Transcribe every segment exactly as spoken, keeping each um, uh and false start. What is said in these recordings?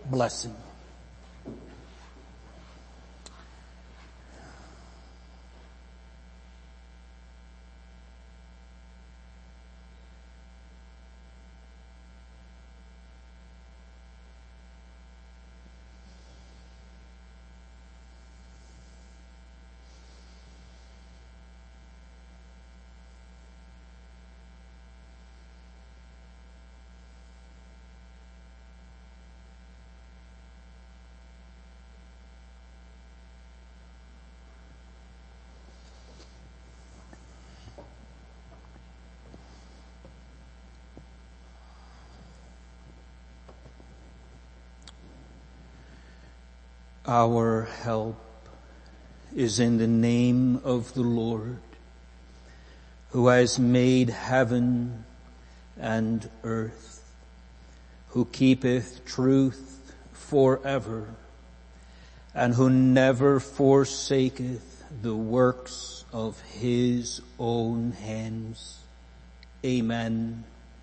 blessing. Our help is in the name of the Lord, who has made heaven and earth, who keepeth truth forever, and who never forsaketh the works of his own hands. Amen.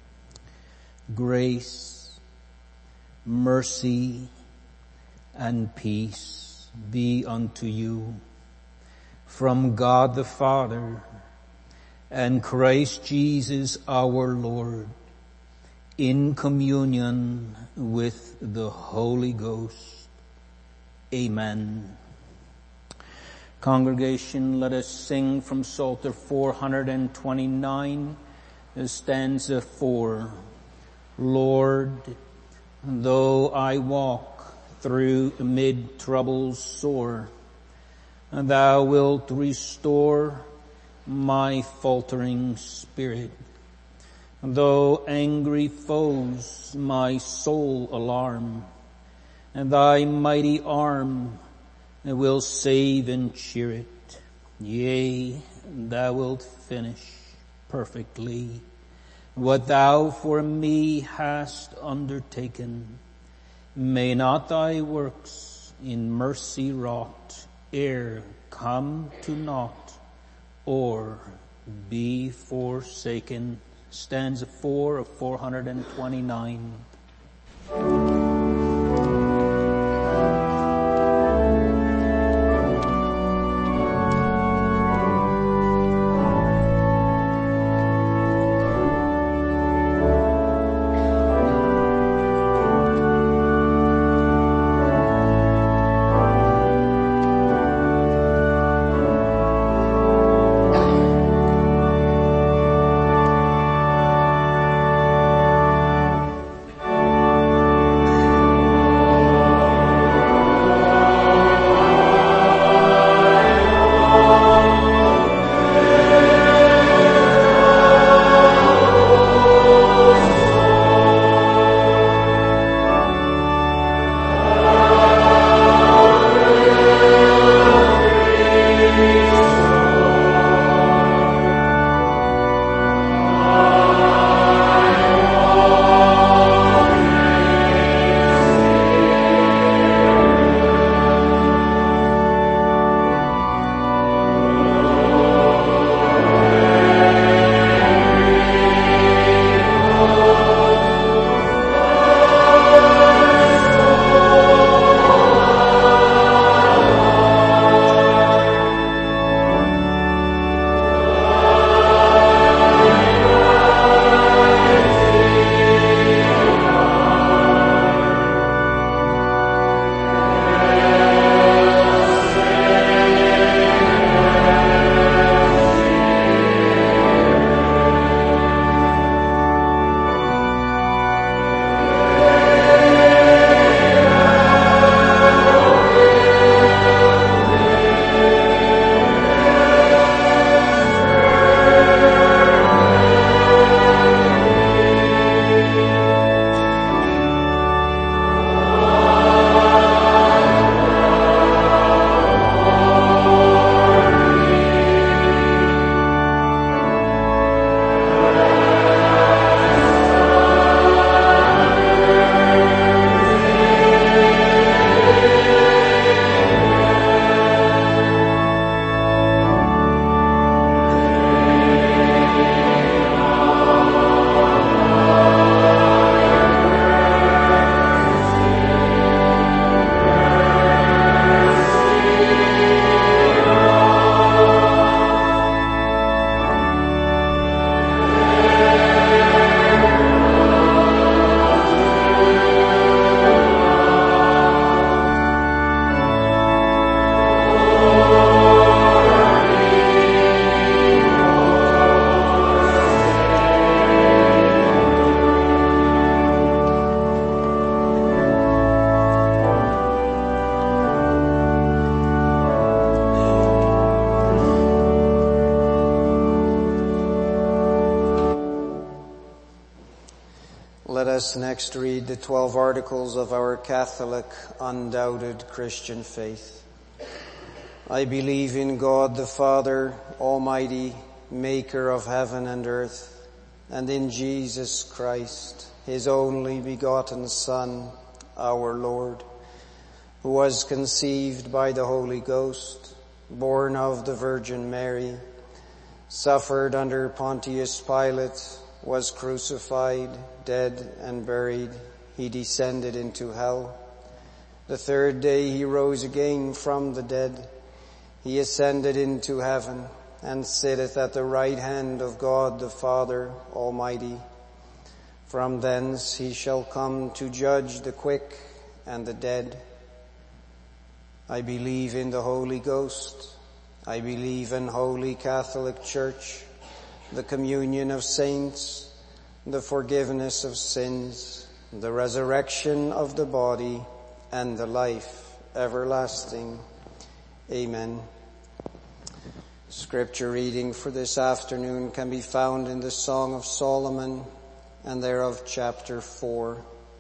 Grace, mercy, and peace be unto you from God the Father and Christ Jesus our Lord, in communion with the Holy Ghost. Amen. Congregation, let us sing from Psalter four twenty-nine, stanza four. Lord, though I walk through amid troubles sore, thou wilt restore my faltering spirit. Though angry foes my soul alarm, and thy mighty arm will save and cheer it. Yea, thou wilt finish perfectly what thou for me hast undertaken. May not thy works in mercy wrought e'er come to naught or be forsaken. Stanza four of four twenty-nine. us next read the twelve articles of our Catholic, undoubted Christian faith. I believe in God the Father, Almighty, maker of heaven and earth, and in Jesus Christ, his only begotten Son, our Lord, who was conceived by the Holy Ghost, born of the Virgin Mary, suffered under Pontius Pilate, was crucified, dead and buried. He descended into hell. The third day he rose again from the dead. He ascended into heaven and sitteth at the right hand of God the Father Almighty. From thence he shall come to judge the quick and the dead. I believe in the Holy Ghost. I believe in Holy Catholic Church, the communion of saints, the forgiveness of sins, the resurrection of the body, and the life everlasting. Amen. Scripture reading for this afternoon can be found in the Song of Solomon, and thereof chapter four.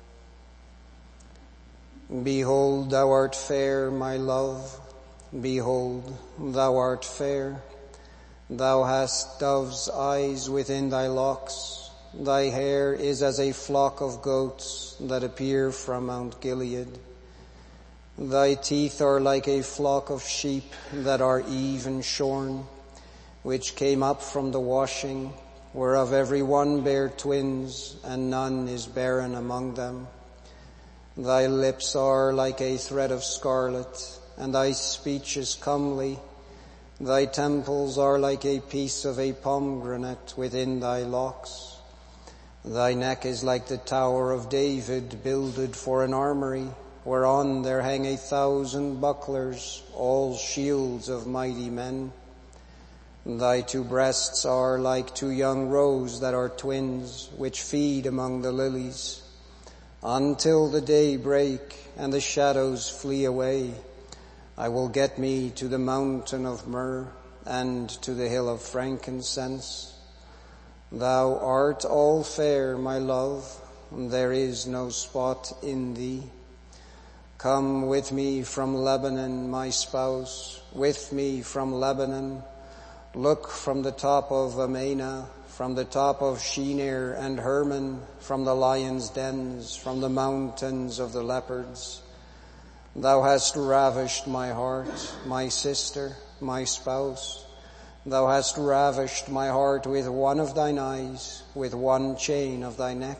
Behold, thou art fair, my love. Behold, thou art fair. Thou hast dove's eyes within thy locks. Thy hair is as a flock of goats that appear from Mount Gilead. Thy teeth are like a flock of sheep that are even shorn, which came up from the washing, whereof every one bare twins, and none is barren among them. Thy lips are like a thread of scarlet, and thy speech is comely. Thy temples are like a piece of a pomegranate within thy locks. Thy neck is like the tower of David, builded for an armory, whereon there hang a thousand bucklers, all shields of mighty men. Thy two breasts are like two young roes that are twins, which feed among the lilies. Until the day break and the shadows flee away, I will get me to the mountain of myrrh and to the hill of frankincense. Thou art all fair, my love, and there is no spot in thee. Come with me from Lebanon, my spouse, with me from Lebanon. Look from the top of Amana, from the top of Shinir and Hermon, from the lions' dens, from the mountains of the leopards. Thou hast ravished my heart, my sister, my spouse. Thou hast ravished my heart with one of thine eyes, with one chain of thy neck.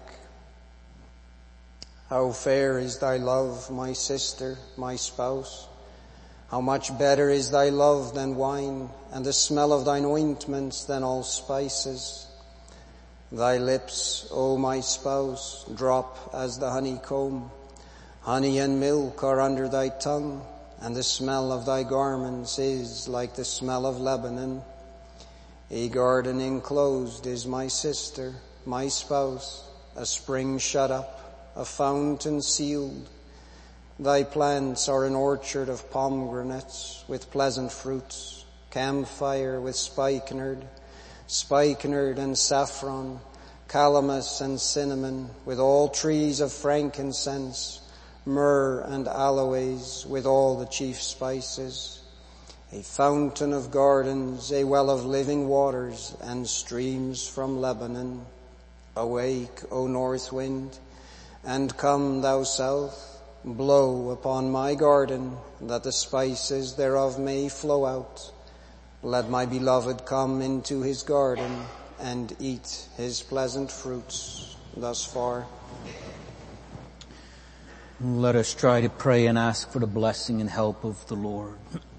How fair is thy love, my sister, my spouse. How much better is thy love than wine, and the smell of thine ointments than all spices. Thy lips, O my spouse, drop as the honeycomb. Honey and milk are under thy tongue, and the smell of thy garments is like the smell of Lebanon. A garden enclosed is my sister, my spouse, a spring shut up, a fountain sealed. Thy plants are an orchard of pomegranates with pleasant fruits, camphire with spikenard, spikenard and saffron, calamus and cinnamon, with all trees of frankincense, myrrh and aloes, with all the chief spices. A fountain of gardens, a well of living waters, and streams from Lebanon. Awake, O north wind, and come, thou south. Blow upon my garden, that the spices thereof may flow out. Let my beloved come into his garden, and eat his pleasant fruits. Thus far. Let us try to pray and ask for the blessing and help of the Lord.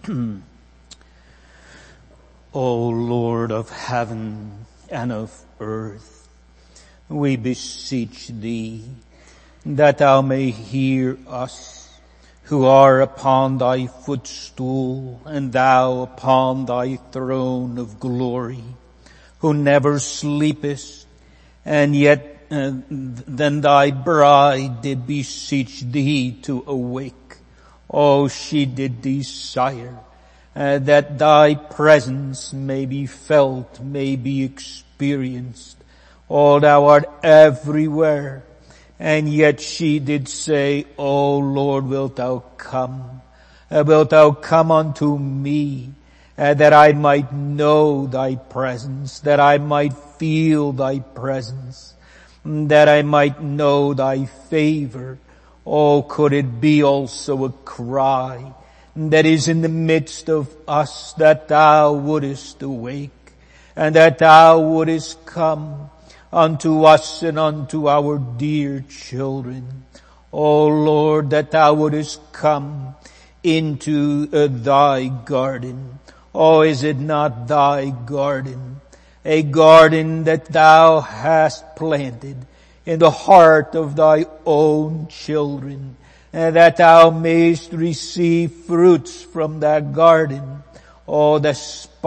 O Lord of heaven and of earth, we beseech thee that thou may hear us who are upon thy footstool, and thou upon thy throne of glory, who never sleepest, and yet uh, then thy bride did beseech thee to awake. Oh, she did desire uh, that thy presence may be felt, may be experienced. Oh, thou art everywhere, And yet she did say, O Lord, wilt thou come? Uh, wilt thou come unto me, uh, that I might know thy presence, that I might feel thy presence, that I might know thy favor. Oh, could it be also a cry that is in the midst of us, that thou wouldest awake, and that thou wouldest come unto us and unto our dear children. O Lord, that thou wouldest come into uh, thy garden. Oh, is it not thy garden? A garden that thou hast planted in the heart of thy own children, and that thou mayest receive fruits from that garden. Oh, the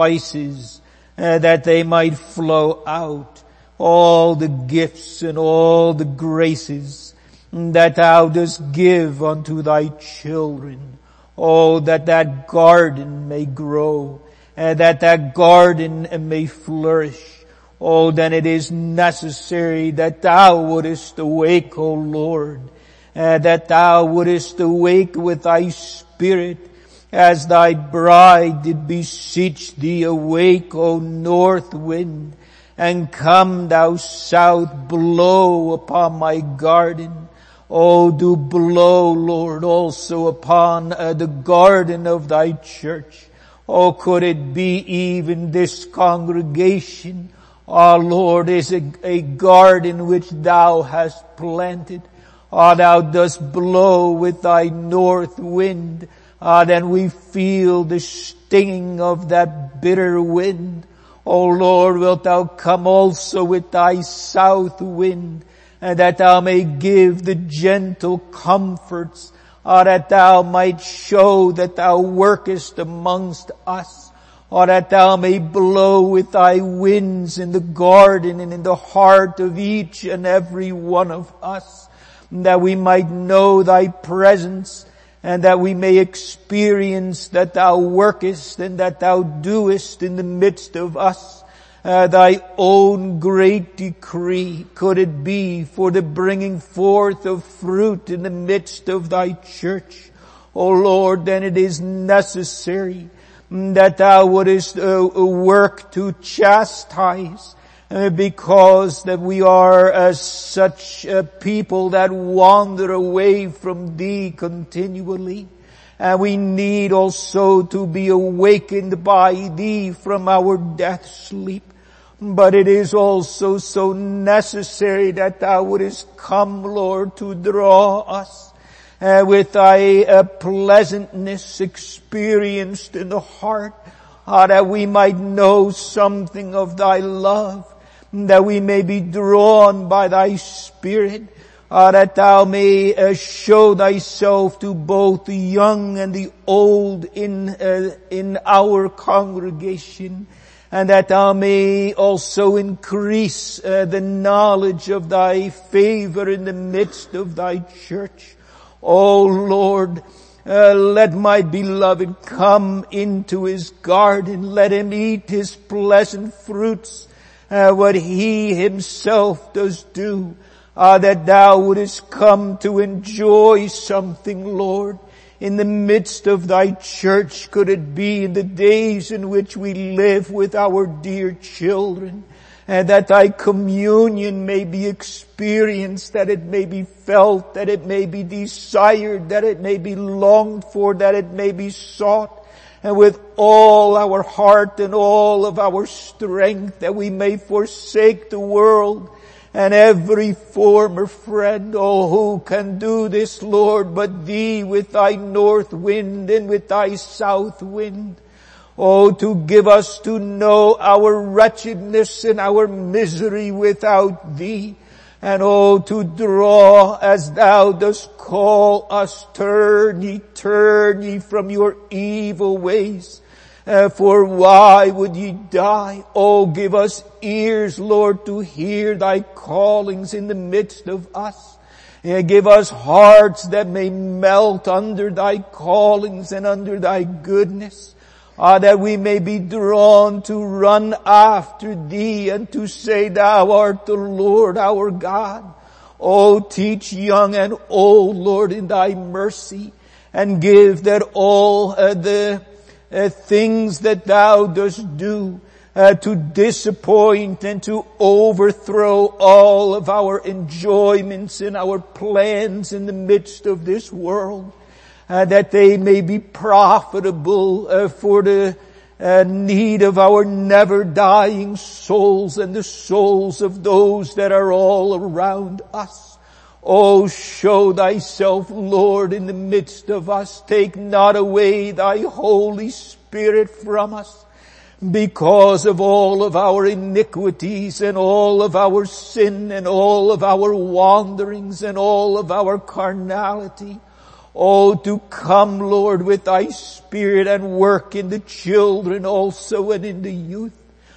spices uh, that they might flow out, all the gifts and all the graces that thou dost give unto thy children. Oh, that that garden may grow, and that that garden may flourish. Oh, then it is necessary that thou wouldest awake, O Lord, and that thou wouldest awake with thy Spirit, as thy bride did beseech thee, awake, O north wind, and come thou south, blow upon my garden. Oh, do blow, Lord, also upon uh, the garden of thy church. Oh, could it be even this congregation, oh Lord, is a, a garden which thou hast planted. Oh, thou dost blow with thy north wind. Ah, then we feel the stinging of that bitter wind. O Lord, wilt thou come also with thy south wind, and that thou may give the gentle comforts, or that thou might show that thou workest amongst us, or that thou may blow with thy winds in the garden and in the heart of each and every one of us, that we might know thy presence, and that we may experience that thou workest and that thou doest in the midst of us uh, thy own great decree. Could it be for the bringing forth of fruit in the midst of thy church? O Lord, then it is necessary that thou wouldest uh, work to chastise, uh, because that we are uh, such a people that wander away from thee continually. And we need also to be awakened by thee from our death sleep. But it is also so necessary that thou wouldest come, Lord, to draw us uh, with thy uh, pleasantness experienced in the heart, uh, that we might know something of thy love, that we may be drawn by thy Spirit, uh, that thou may uh, show thyself to both the young and the old in uh, in our congregation, and that thou may also increase uh, the knowledge of thy favor in the midst of thy church. O Lord, uh, let my beloved come into his garden. Let him eat his pleasant fruits, Uh, what he himself does do, uh, that thou wouldest come to enjoy something, Lord, in the midst of thy church. Could it be in the days in which we live with our dear children, and that thy communion may be experienced, that it may be felt, that it may be desired, that it may be longed for, that it may be sought, and with all our heart and all of our strength, that we may forsake the world and every former friend. Oh, who can do this, Lord, but thee with thy north wind and with thy south wind? Oh, to give us to know our wretchedness and our misery without thee. And oh, to draw as thou dost call us, turn ye, turn ye from your evil ways. Uh, for why would ye die? Oh, give us ears, Lord, to hear thy callings in the midst of us. Uh, give us hearts that may melt under thy callings and under thy goodness. Ah, uh, that we may be drawn to run after thee and to say, thou art the Lord our God. Oh, teach young and old, Lord, in thy mercy, and give that all uh, the uh, things that thou dost do uh, to disappoint and to overthrow all of our enjoyments and our plans in the midst of this world, uh, that they may be profitable uh, for the uh, need of our never dying souls and the souls of those that are all around us. Oh, show thyself, Lord, in the midst of us. Take not away thy Holy Spirit from us because of all of our iniquities and all of our sin and all of our wanderings and all of our carnality. Oh, to come, Lord, with thy Spirit and work in the children also and in the youth.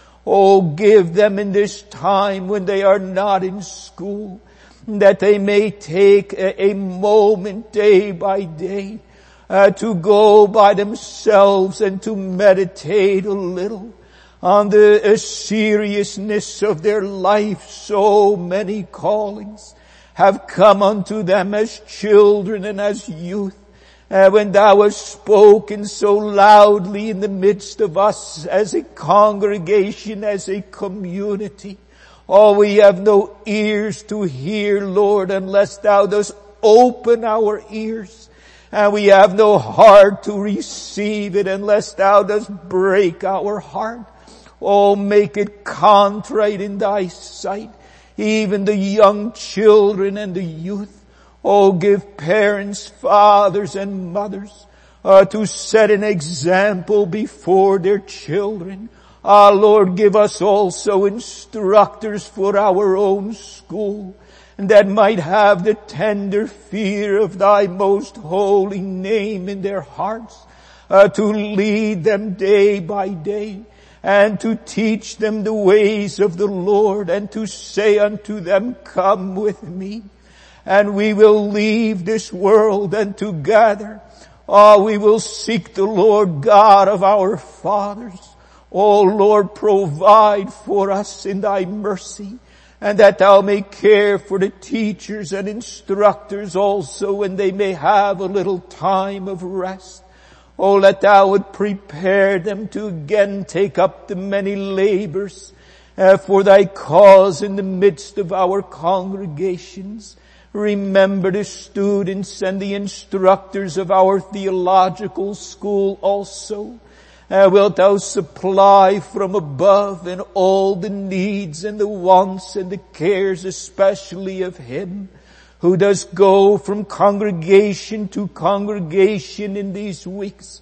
Oh, give them in this time when they are not in school, that they may take a, a moment day by day uh, to go by themselves and to meditate a little on the uh, seriousness of their life. So many callings have come unto them as children and as youth. Uh, when thou hast spoken so loudly in the midst of us as a congregation, as a community, oh, we have no ears to hear, Lord, unless thou dost open our ears. And we have no heart to receive it unless thou dost break our heart. Oh, make it contrite in thy sight. Even the young children and the youth. Oh, give parents, fathers and mothers uh, to set an example before their children. Ah, Lord, give us also instructors for our own school that might have the tender fear of thy most holy name in their hearts, uh, to lead them day by day and to teach them the ways of the Lord and to say unto them, come with me and we will leave this world, and together, oh, we will seek the Lord God of our fathers. Oh, Lord, provide for us in thy mercy, and that thou may care for the teachers and instructors also, and they may have a little time of rest. Oh, that thou would prepare them to again take up the many labors uh, for thy cause in the midst of our congregations. Remember the students and the instructors of our theological school also. Uh, wilt thou supply from above in all the needs and the wants and the cares, especially of him who does go from congregation to congregation in these weeks.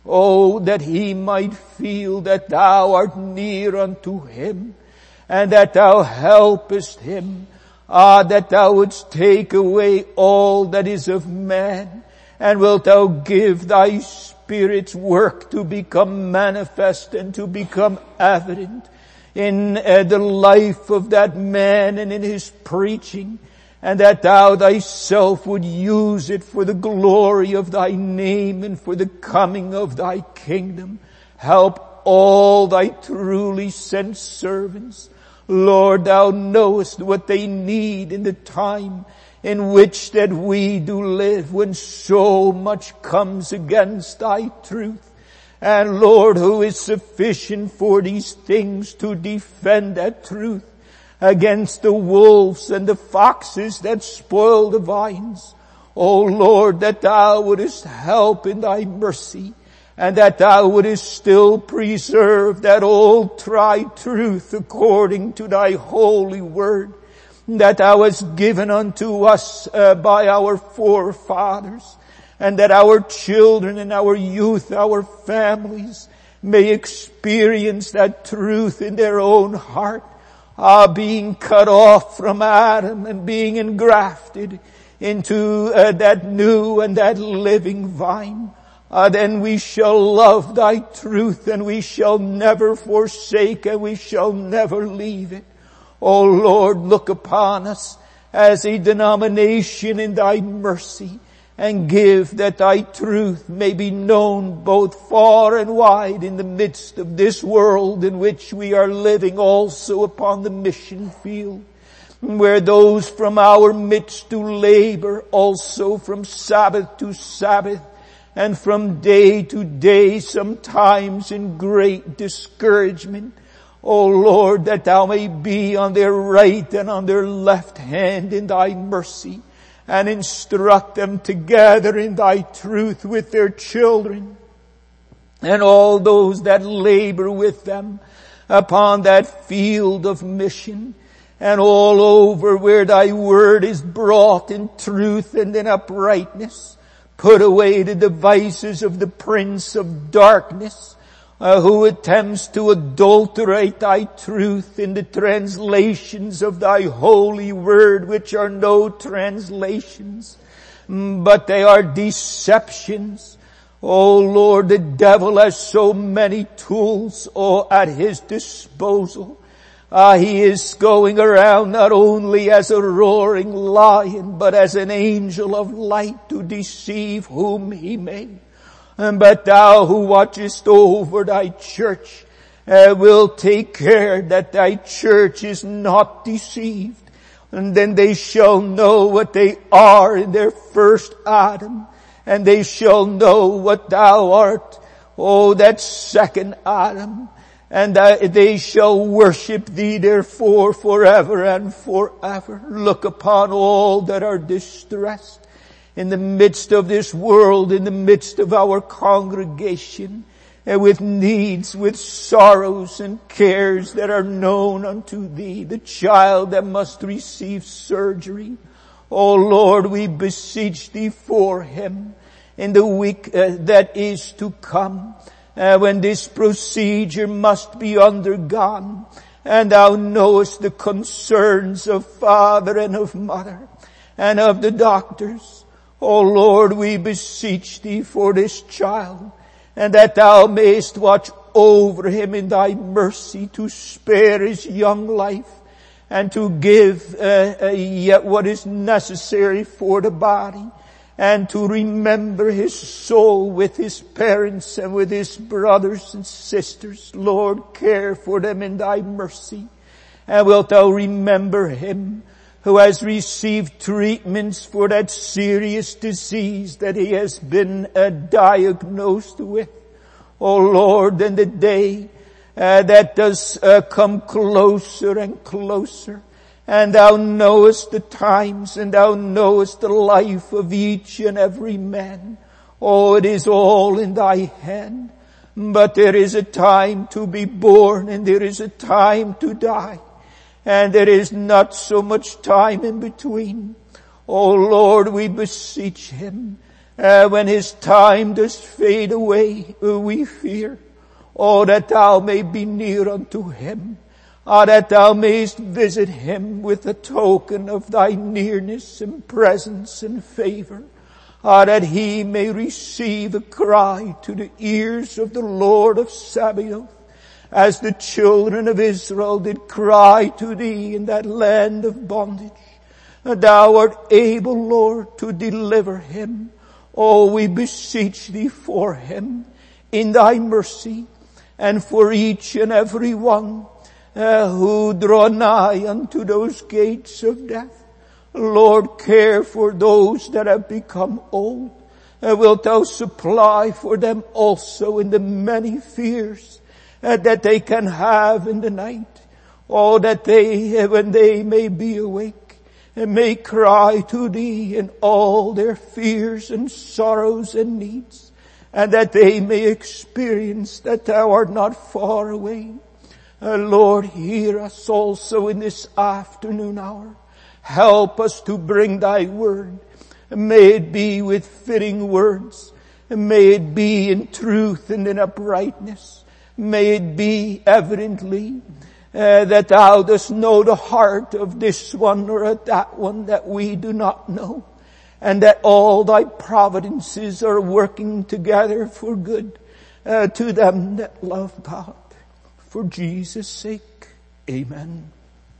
Oh, that he might feel that thou art near unto him and that thou helpest him. Ah, that thou wouldst take away all that is of man, and wilt thou give thy Spirit's work to become manifest and to become evident in uh, the life of that man and in his preaching, and that thou thyself would use it for the glory of thy name and for the coming of thy kingdom. Help all thy truly sent servants. Lord, thou knowest what they need in the time in which that we do live, when so much comes against thy truth. And Lord, who is sufficient for these things to defend that truth against the wolves and the foxes that spoil the vines? O Lord, that thou wouldest help in thy mercy, and that thou wouldest still preserve that old tried truth according to thy holy word that thou hast given unto us uh, by our forefathers, and that our children and our youth, our families may experience that truth in their own heart, uh, being cut off from Adam and being engrafted into uh, that new and that living vine. Uh, then we shall love thy truth, and we shall never forsake, and we shall never leave it. O Lord, look upon us as a denomination in thy mercy, and give that thy truth may be known both far and wide in the midst of this world in which we are living, also upon the mission field. where those from our midst do labor, also from Sabbath to Sabbath, and from day to day, sometimes in great discouragement. O Lord, that thou may be on their right and on their left hand in thy mercy, and instruct them together in thy truth with their children, and all those that labor with them upon that field of mission, and all over where thy word is brought in truth and in uprightness. Put away the devices of the prince of darkness, uh, who attempts to adulterate thy truth in the translations of thy holy word, which are no translations, but they are deceptions. O Lord, the devil has so many tools oh, at his disposal. Ah, he is going around not only as a roaring lion, but as an angel of light to deceive whom he may. And but thou who watchest over thy church uh, will take care that thy church is not deceived. And then they shall know what they are in their first Adam, and they shall know what thou art, oh, that second Adam. And they shall worship thee therefore forever and forever. Look upon all that are distressed in the midst of this world, in the midst of our congregation, and with needs, with sorrows and cares that are known unto thee. The child that must receive surgery. O Lord, we beseech thee for him in the week uh, that is to come. Uh, when this procedure must be undergone, and thou knowest the concerns of father and of mother and of the doctors. O Lord, we beseech thee for this child, and that thou mayest watch over him in thy mercy to spare his young life and to give uh, uh, yet what is necessary for the body, and to remember his soul with his parents and with his brothers and sisters. Lord, care for them in thy mercy. And wilt thou remember him who has received treatments for that serious disease that he has been uh, diagnosed with. O Lord, in the day uh, that does uh, come closer and closer, and thou knowest the times, and thou knowest the life of each and every man. Oh, it is all in thy hand. But there is a time to be born, and there is a time to die. And there is not so much time in between. Oh Lord, we beseech him. Uh, when his time does fade away, uh, we fear. Oh, that thou may be near unto him. Ah, that thou mayest visit him with a token of thy nearness and presence and favor. Ah, that he may receive a cry to the ears of the Lord of Sabaoth, as the children of Israel did cry to thee in that land of bondage. And thou art able, Lord, to deliver him. Oh, we beseech thee for him in thy mercy, and for each and every one Uh, who draw nigh unto those gates of death. Lord, care for those that have become old. Uh, wilt thou supply for them also in the many fears uh, that they can have in the night. Oh, that they, uh, when they may be awake, uh, may cry to thee in all their fears and sorrows and needs, and that they may experience that thou art not far away. Uh, Lord, hear us also in this afternoon hour. Help us to bring thy word. May it be with fitting words. May it be in truth and in uprightness. May it be evidently uh, that thou dost know the heart of this one or of that one that we do not know, and that all thy providences are working together for good uh, to them that love God. For Jesus' sake, amen.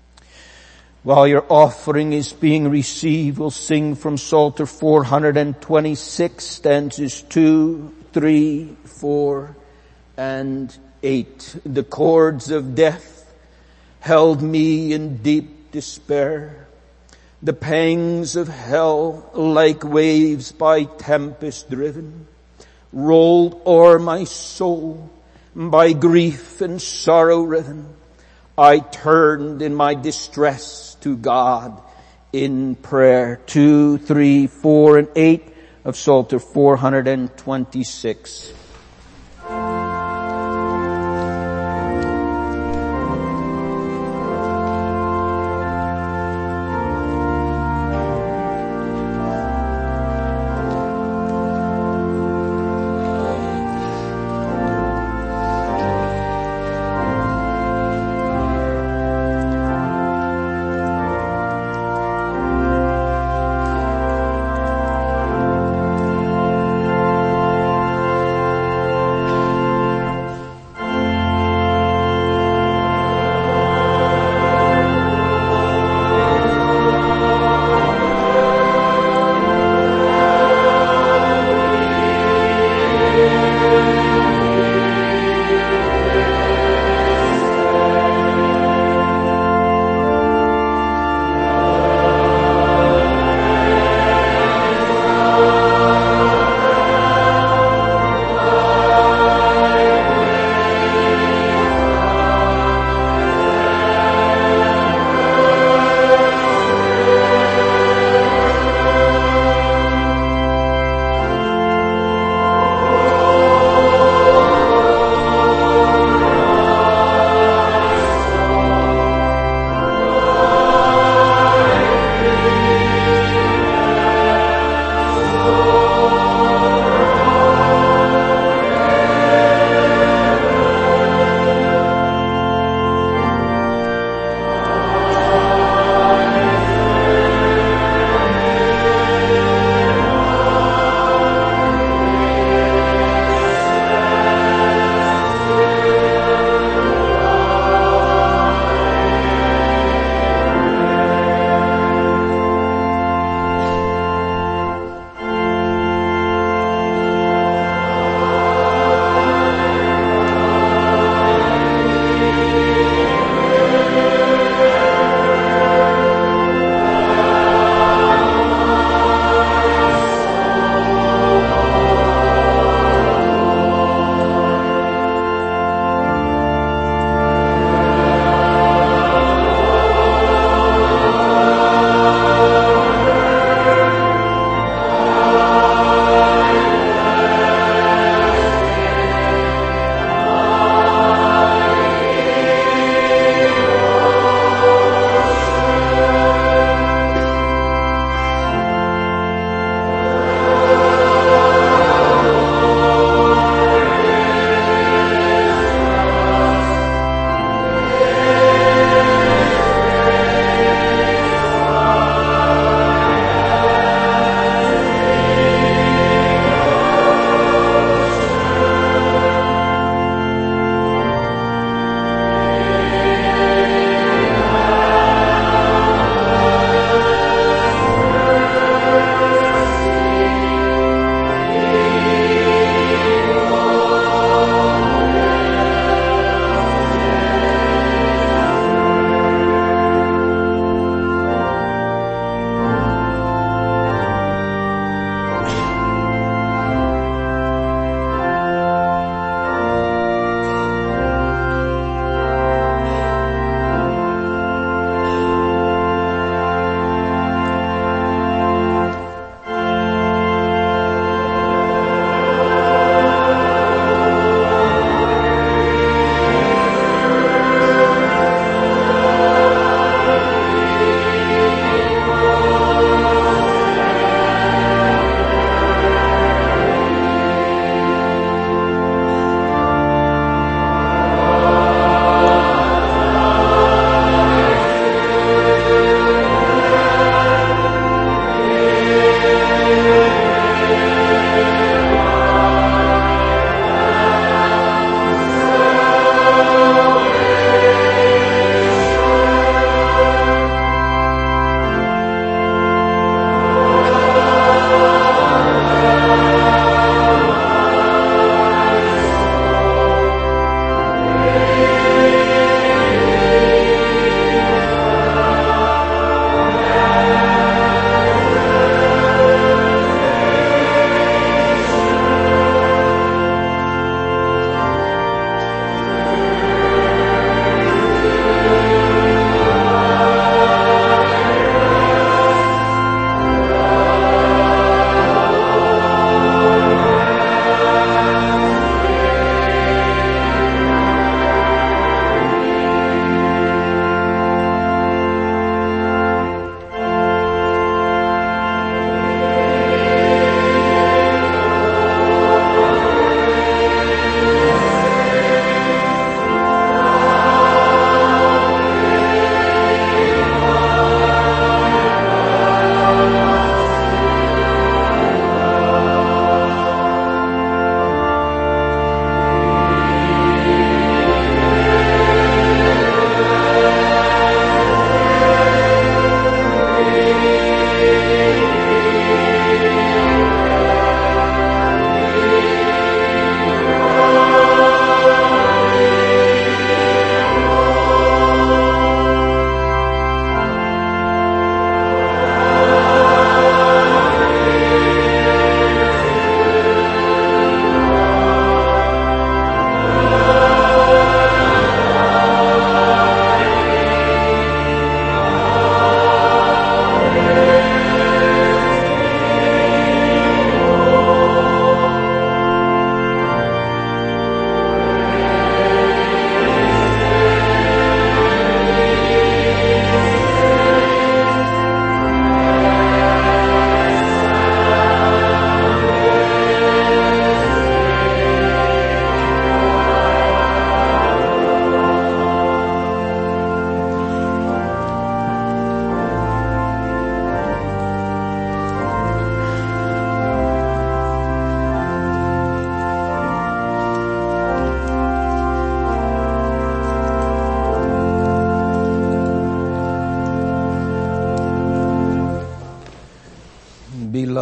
While your offering is being received, we'll sing from Psalter four twenty-six, stanzas two, three, four, and eight. The cords of death held me in deep deep despair. The pangs of hell, like waves by tempest driven, rolled o'er my soul, by grief and sorrow riven. I turned in my distress to God in prayer. Two, three, four, and eight of Psalter four hundred twenty-six.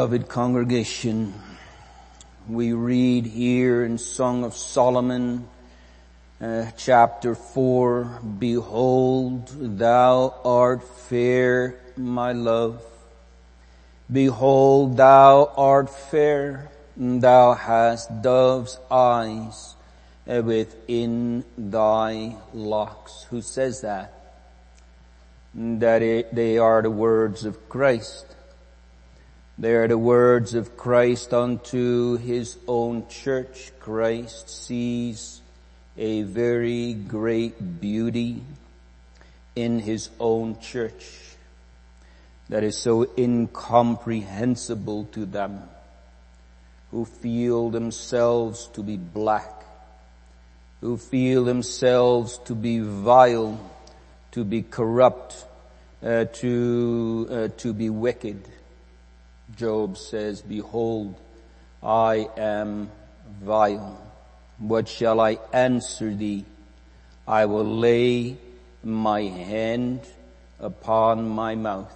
Beloved congregation, we read here in Song of Solomon, uh, chapter four, "Behold, thou art fair, my love. Behold, thou art fair, thou hast dove's eyes within thy locks." Who says that? That it, they are the words of Christ. They are the words of Christ unto his own church. Christ sees a very great beauty in his own church that is so incomprehensible to them, who feel themselves to be black, who feel themselves to be vile, to be corrupt, uh, to uh, to be wicked. Job says, "Behold, I am vile. What shall I answer thee? I will lay my hand upon my mouth."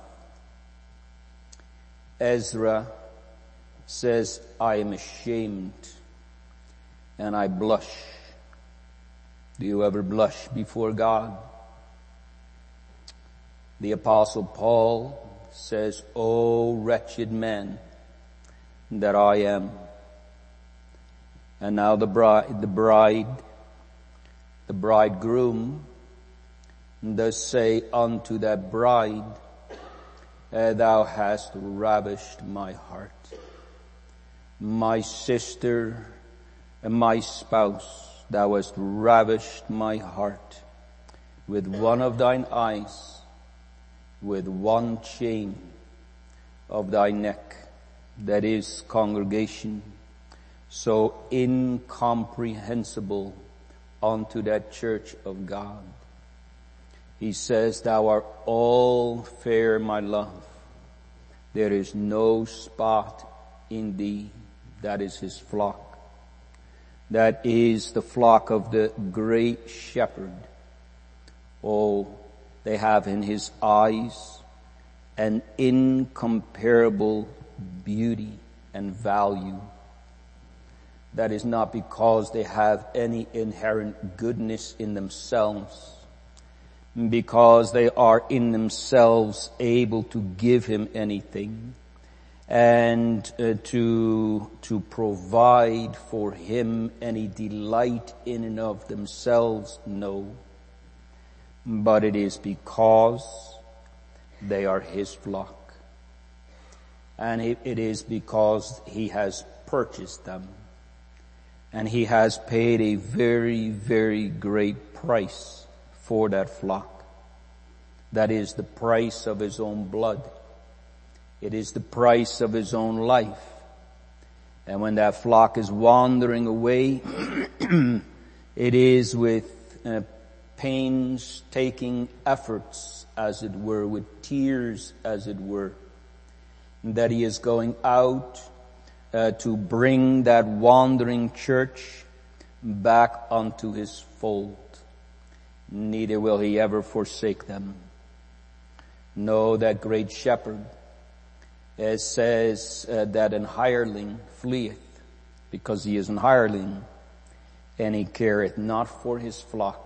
Ezra says, "I am ashamed and I blush." Do you ever blush before God? The Apostle Paul says, "O wretched man that I am." And now the bride, the bride, the bridegroom does say unto that bride, "Thou hast ravished my heart." My sister and my spouse, thou hast ravished my heart with one of thine eyes, with one chain of thy neck. That is, congregation, so incomprehensible unto that church of God. He says, "Thou art all fair, my love. There is no spot in thee." That is his flock. That is the flock of the great shepherd. Oh, they have in his eyes an incomparable beauty and value. That is not because they have any inherent goodness in themselves, because they are in themselves able to give him anything and uh, to to provide for him any delight in and of themselves. No. But it is because they are his flock. And it, it is because he has purchased them. And he has paid a very, very great price for that flock. That is the price of his own blood. It is the price of his own life. And when that flock is wandering away, it is with uh, painstaking efforts, as it were, with tears, as it were, that he is going out uh, to bring that wandering church back unto his fold. Neither will he ever forsake them. No, that great shepherd uh, says uh, that an hireling fleeth because he is an hireling, and he careth not for his flock.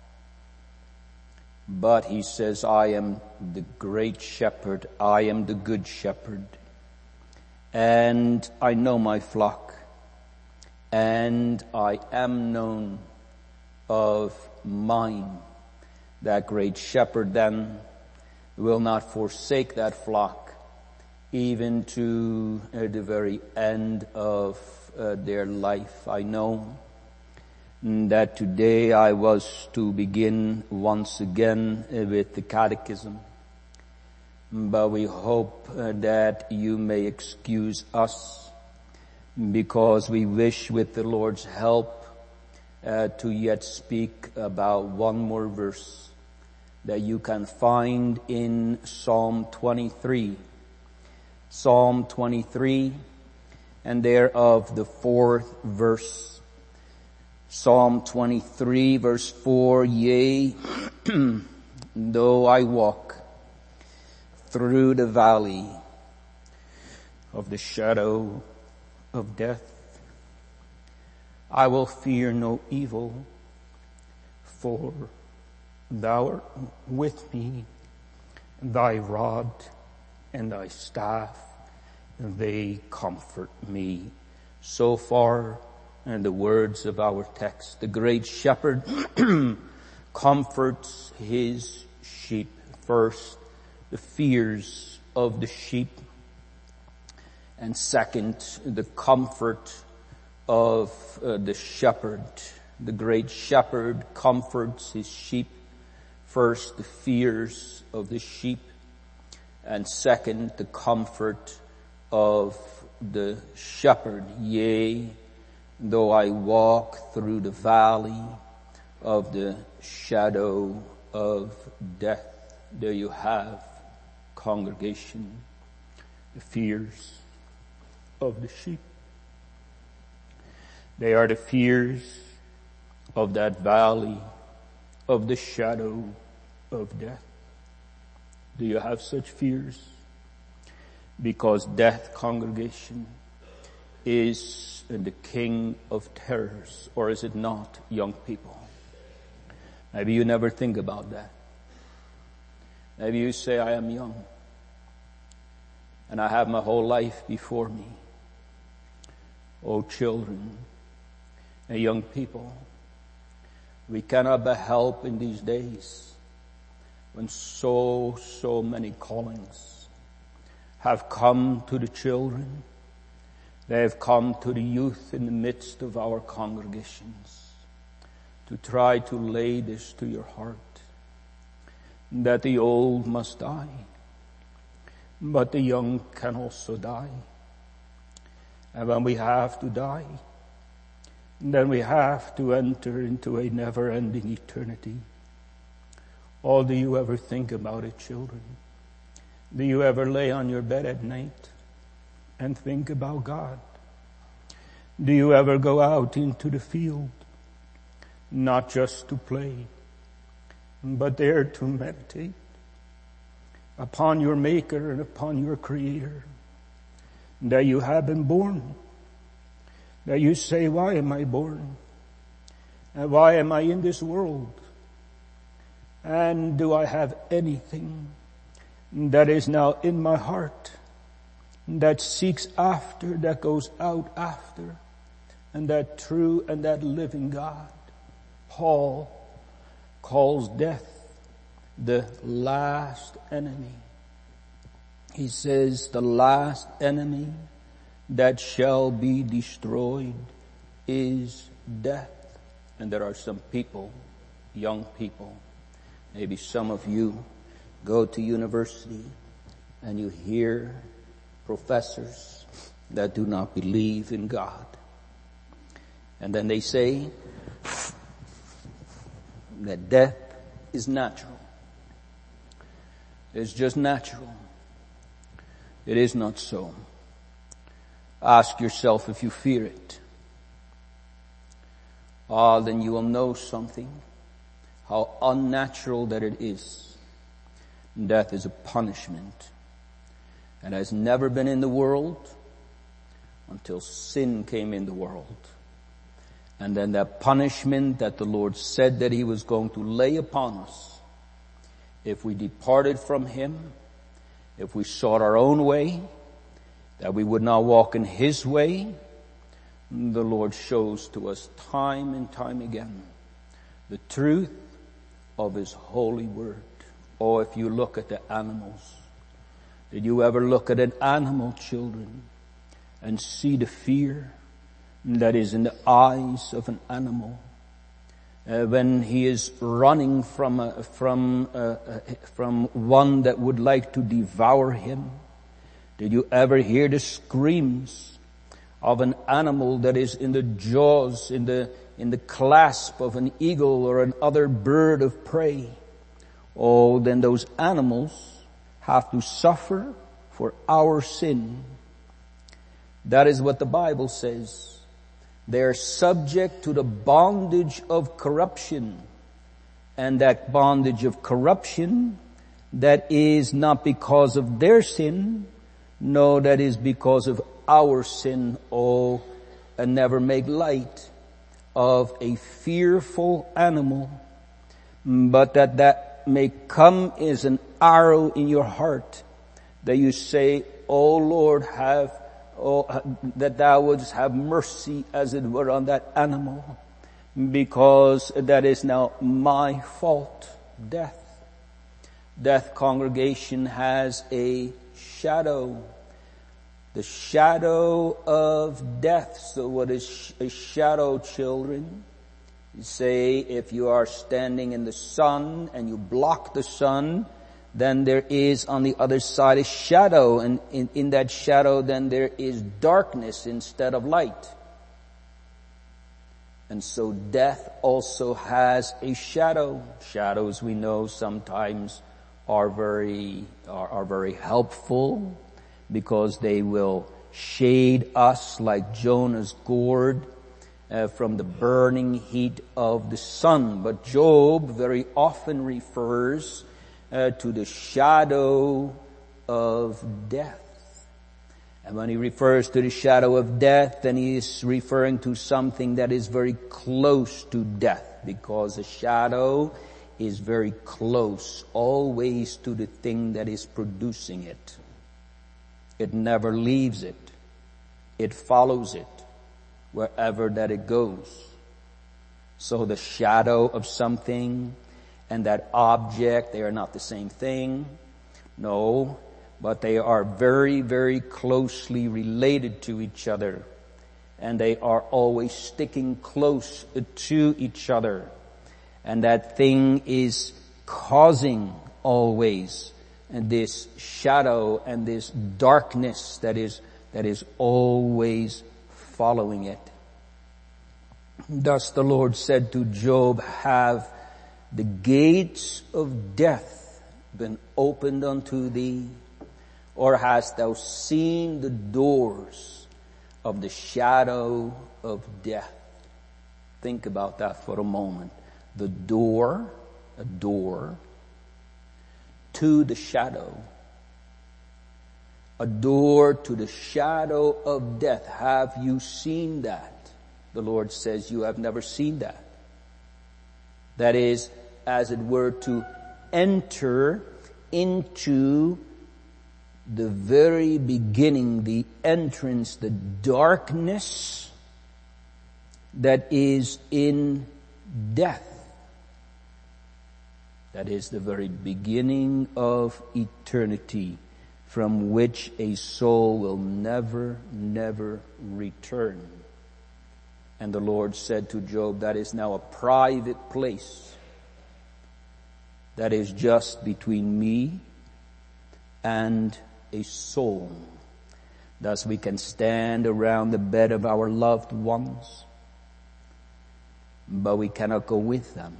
But he says, "I am the great shepherd, I am the good shepherd, and I know my flock, and I am known of mine." That great shepherd then will not forsake that flock, even to uh, the very end of uh, their life. I know that today I was to begin once again with the catechism, but we hope uh, that you may excuse us, because we wish with the Lord's help uh, to yet speak about one more verse that you can find in Psalm twenty-three. Psalm twenty-three, and thereof the fourth verse. Psalm twenty-three verse four, "Yea, though I walk through the valley of the shadow of death, I will fear no evil, for thou art with me, thy rod and thy staff, they comfort me. So far, and the words of our text, the great shepherd comforts his sheep. First, the fears of the sheep, and second, the comfort of uh, the shepherd. The great shepherd comforts his sheep. First, the fears of the sheep, and second, the comfort of the shepherd. Yea, though I walk through the valley of the shadow of death. There you have, congregation, the fears of the sheep. They are the fears of that valley of the shadow of death. Do you have such fears? Because death, congregation, is the king of terrors, or is it not, young people? Maybe you never think about that. Maybe you say, I am young, and I have my whole life before me. Oh, children and young people, we cannot but help in these days when so, so many callings have come to the children. They have come to the youth in the midst of our congregations to try to lay this to your heart, that the old must die, but the young can also die. And when we have to die, then we have to enter into a never-ending eternity. Oh, do you ever think about it, children? Do you ever lay on your bed at night and think about God? Do you ever go out into the field, not just to play, but there to meditate upon your Maker and upon your Creator, that you have been born, that you say, why am I born? And why am I in this world? And do I have anything that is now in my heart that seeks after, that goes out after, and that true and that living God? Paul calls death the last enemy. He says the last enemy that shall be destroyed is death. And there are some people, young people, maybe some of you go to university and you hear professors that do not believe in God. And then they say that death is natural. It's just natural. It is not so. Ask yourself if you fear it. Ah, then you will know something, how unnatural that it is. Death is a punishment, and has never been in the world until sin came in the world. And then that punishment that the Lord said that He was going to lay upon us, if we departed from Him, if we sought our own way, that we would not walk in His way, the Lord shows to us time and time again the truth of His holy word. Oh, if you look at the animals, did you ever look at an animal, children, and see the fear that is in the eyes of an animal? Uh, when he is running from a, from a, a, from one that would like to devour him. Did you ever hear the screams of an animal that is in the jaws, in the in the clasp of an eagle or another bird of prey? Oh, then those animals have to suffer for our sin. That is what the Bible says. They are subject to the bondage of corruption. And that bondage of corruption, that is not because of their sin, No, that is because of our sin. Oh, and never make light of a fearful animal, but that that may come as an arrow in your heart, that you say, oh Lord, have, oh, that thou wouldst have mercy as it were on that animal, because that is now my fault. Death. Death, congregation, has a shadow. The shadow of death. So what is a shadow, children? You say if you are standing in the sun and you block the sun, then there is on the other side a shadow, and in, in that shadow then there is darkness instead of light. And so death also has a shadow. Shadows, we know, sometimes are very, are, are very helpful, because they will shade us like Jonah's gourd uh, from the burning heat of the sun. But Job very often refers uh, to the shadow of death. And when he refers to the shadow of death, then he is referring to something that is very close to death, because a shadow is very close always to the thing that is producing it. It never leaves it. It follows it wherever that it goes. So the shadow of something and that object, they are not the same thing. No, but they are very, very closely related to each other. And they are always sticking close to each other. And that thing is causing always and this shadow and this darkness that is, that is always following it. Thus the Lord said to Job, have the gates of death been opened unto thee, or hast thou seen the doors of the shadow of death? Think about that for a moment. The door, a door, to the shadow. A door to the shadow of death. Have you seen that? The Lord says you have never seen that. That is, as it were, to enter into the very beginning, the entrance, the darkness that is in death. That is the very beginning of eternity, from which a soul will never, never return. And the Lord said to Job, that is now a private place. That is just between me and a soul. Thus we can stand around the bed of our loved ones, but we cannot go with them.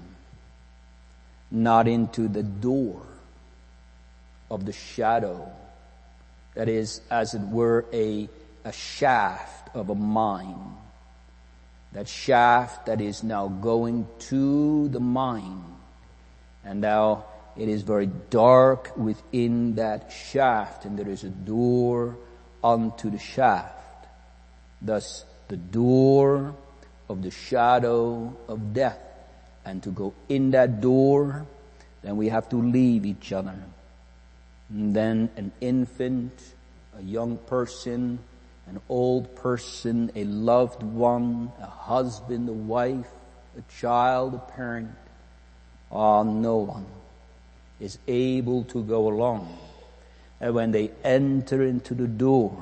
Not into the door of the shadow. That is, as it were, a, a shaft of a mine. That shaft that is now going to the mine. And now it is very dark within that shaft, and there is a door unto the shaft. Thus, the door of the shadow of death. And to go in that door, then we have to leave each other. And then an infant, a young person, an old person, a loved one, a husband, a wife, a child, a parent. Ah, no one is able to go along. And when they enter into the door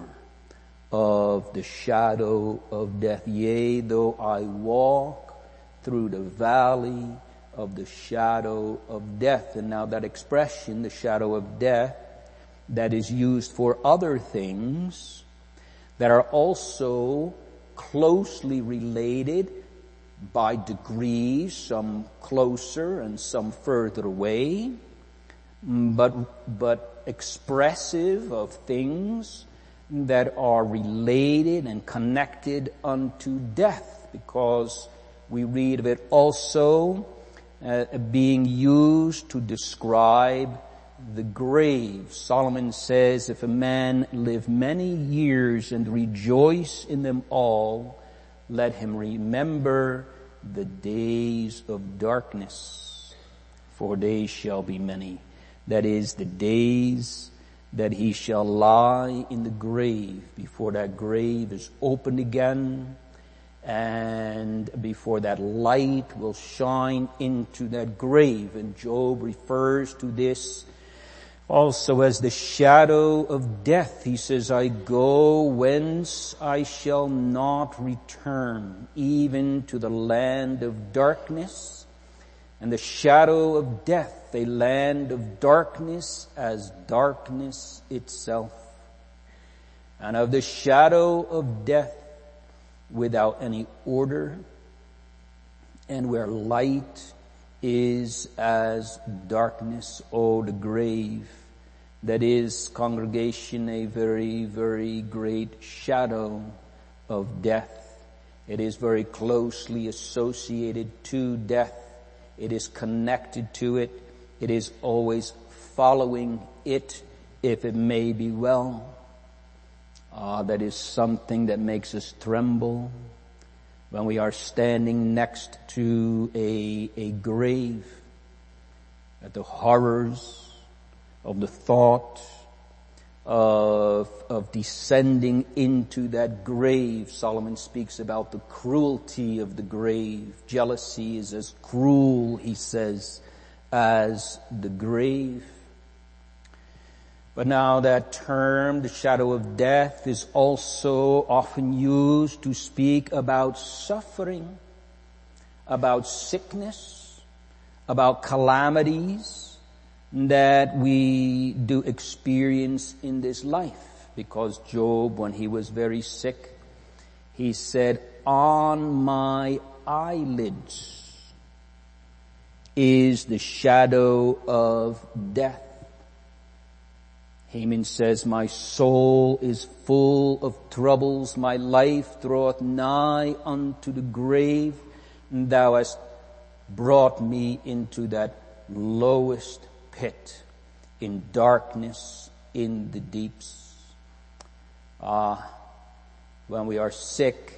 of the shadow of death, yea, though I walk through the valley of the shadow of death. And now that expression, the shadow of death, that is used for other things that are also closely related by degrees, some closer and some further away, but, but expressive of things that are related and connected unto death, because we read of it also uh, being used to describe the grave. Solomon says, if a man live many years and rejoice in them all, let him remember the days of darkness, for they shall be many. That is, the days that he shall lie in the grave before that grave is opened again, and before that light will shine into that grave. And Job refers to this also as the shadow of death. He says, I go whence I shall not return, even to the land of darkness, and the shadow of death, a land of darkness as darkness itself. And of the shadow of death, without any order, and where light is as darkness. Oh, the grave, that is, congregation, a very, very great shadow of death. It is very closely associated to death. It is connected to it. It is always following it, if it may be well. Ah, that is something that makes us tremble when we are standing next to a, a grave, at the horrors of the thought of, of descending into that grave. Solomon speaks about the cruelty of the grave. Jealousy is as cruel, he says, as the grave. But now that term, the shadow of death, is also often used to speak about suffering, about sickness, about calamities that we do experience in this life. Because Job, when he was very sick, he said, on my eyelids is the shadow of death. Haman says, my soul is full of troubles, my life draweth nigh unto the grave, and thou hast brought me into that lowest pit, in darkness, in the deeps. Ah, when we are sick,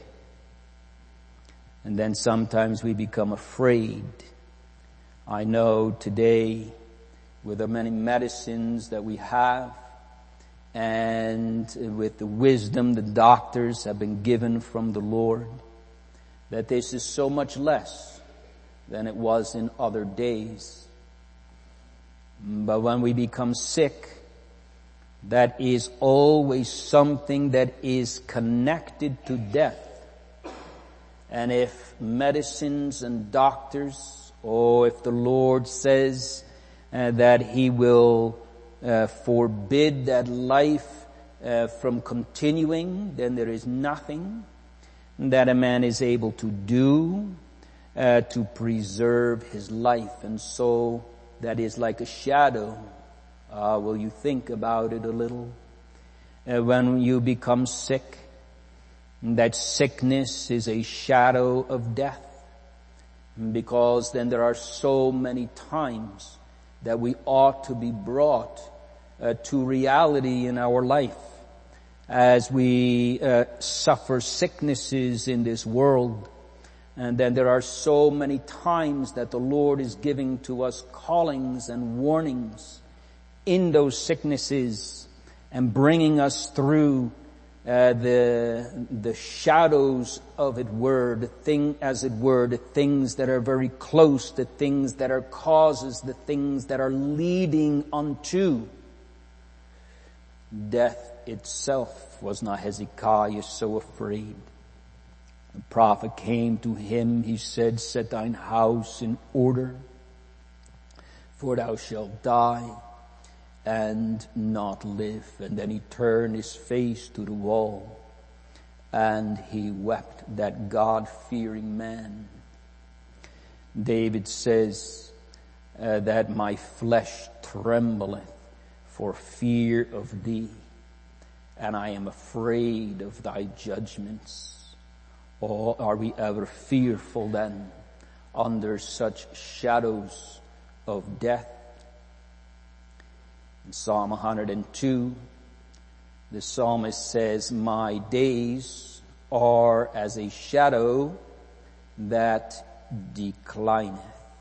and then sometimes we become afraid. I know today, with the many medicines that we have, and with the wisdom the doctors have been given from the Lord, that this is so much less than it was in other days. But when we become sick, that is always something that is connected to death. And if medicines and doctors, or if the Lord says uh, that He will Uh, forbid that life uh, from continuing, then there is nothing that a man is able to do uh, to preserve his life. And so that is like a shadow. Uh, will you think about it a little? Uh, when you become sick, that sickness is a shadow of death, because then there are so many times that we ought to be brought Uh, to reality in our life as we uh, suffer sicknesses in this world. And then there are so many times that the Lord is giving to us callings and warnings in those sicknesses, and bringing us through uh, the the shadows of it were, the thing as it were, the things that are very close, the things that are causes, the things that are leading unto death itself. Was not Hezekiah so afraid? The prophet came to him, he said, set thine house in order, for thou shalt die and not live. And then he turned his face to the wall, and he wept, that God-fearing man. David says uh, that my flesh trembleth for fear of thee, and I am afraid of thy judgments. Or are we ever fearful then under such shadows of death? In Psalm one hundred two, the psalmist says, my days are as a shadow that declineth.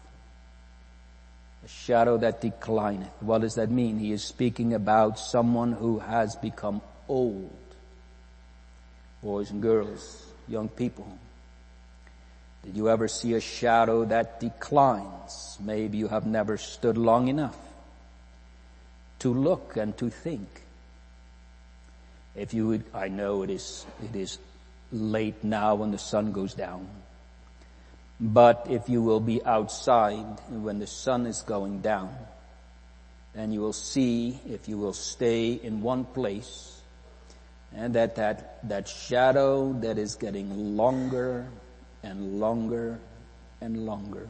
A shadow that declineth. What does that mean? He is speaking about someone who has become old. Boys and girls, young people. Did you ever see a shadow that declines? Maybe you have never stood long enough to look and to think. If you would, I know it is, it is late now when the sun goes down. But if you will be outside when the sun is going down, then you will see, if you will stay in one place, and that, that, that shadow that is getting longer and longer and longer.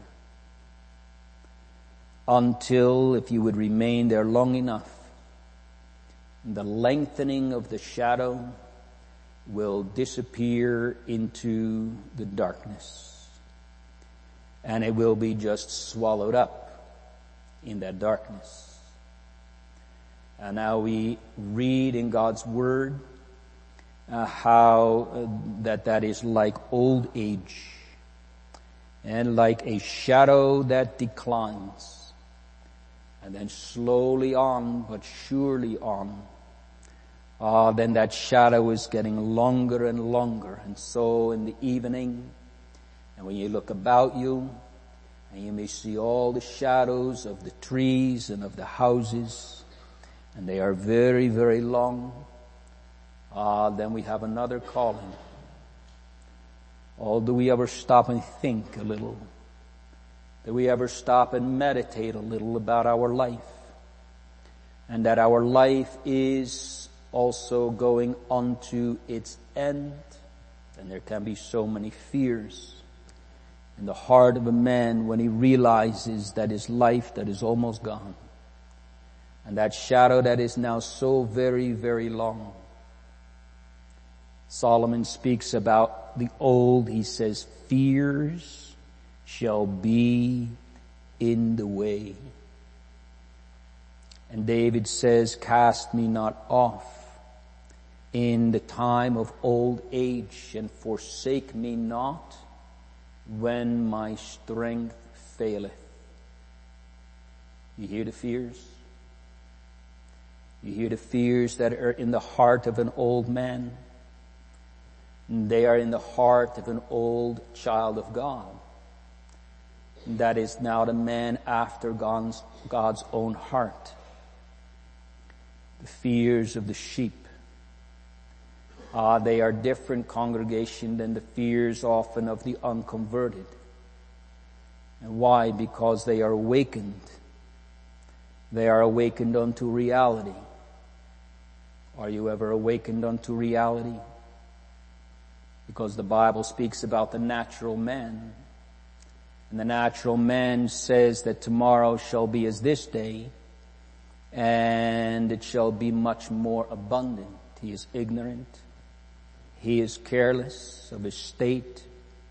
Until, if you would remain there long enough, the lengthening of the shadow will disappear into the darkness. And it will be just swallowed up in that darkness. And now we read in God's Word uh, how uh, that that is like old age and like a shadow that declines. And then slowly on, but surely on, uh, then that shadow is getting longer and longer. And so in the evening, and when you look about you, and you may see all the shadows of the trees and of the houses, and they are very, very long, uh, then we have another calling. Oh, do we ever stop and think a little? Do we ever stop and meditate a little about our life? And that our life is also going on to its end. And there can be so many fears in the heart of a man when he realizes that his life that is almost gone. And that shadow that is now so very, very long. Solomon speaks about the old. He says, fears shall be in the way. And David says, cast me not off in the time of old age, and forsake me not when my strength faileth. You hear the fears? You hear the fears that are in the heart of an old man. They are in the heart of an old child of God. That is now the man after God's, God's own heart. The fears of the sheep. Ah, they are different congregation than the fears often of the unconverted. And why? Because they are awakened. They are awakened unto reality. Are you ever awakened unto reality? Because the Bible speaks about the natural man. And the natural man says that tomorrow shall be as this day, and it shall be much more abundant. He is ignorant. He is careless of his state,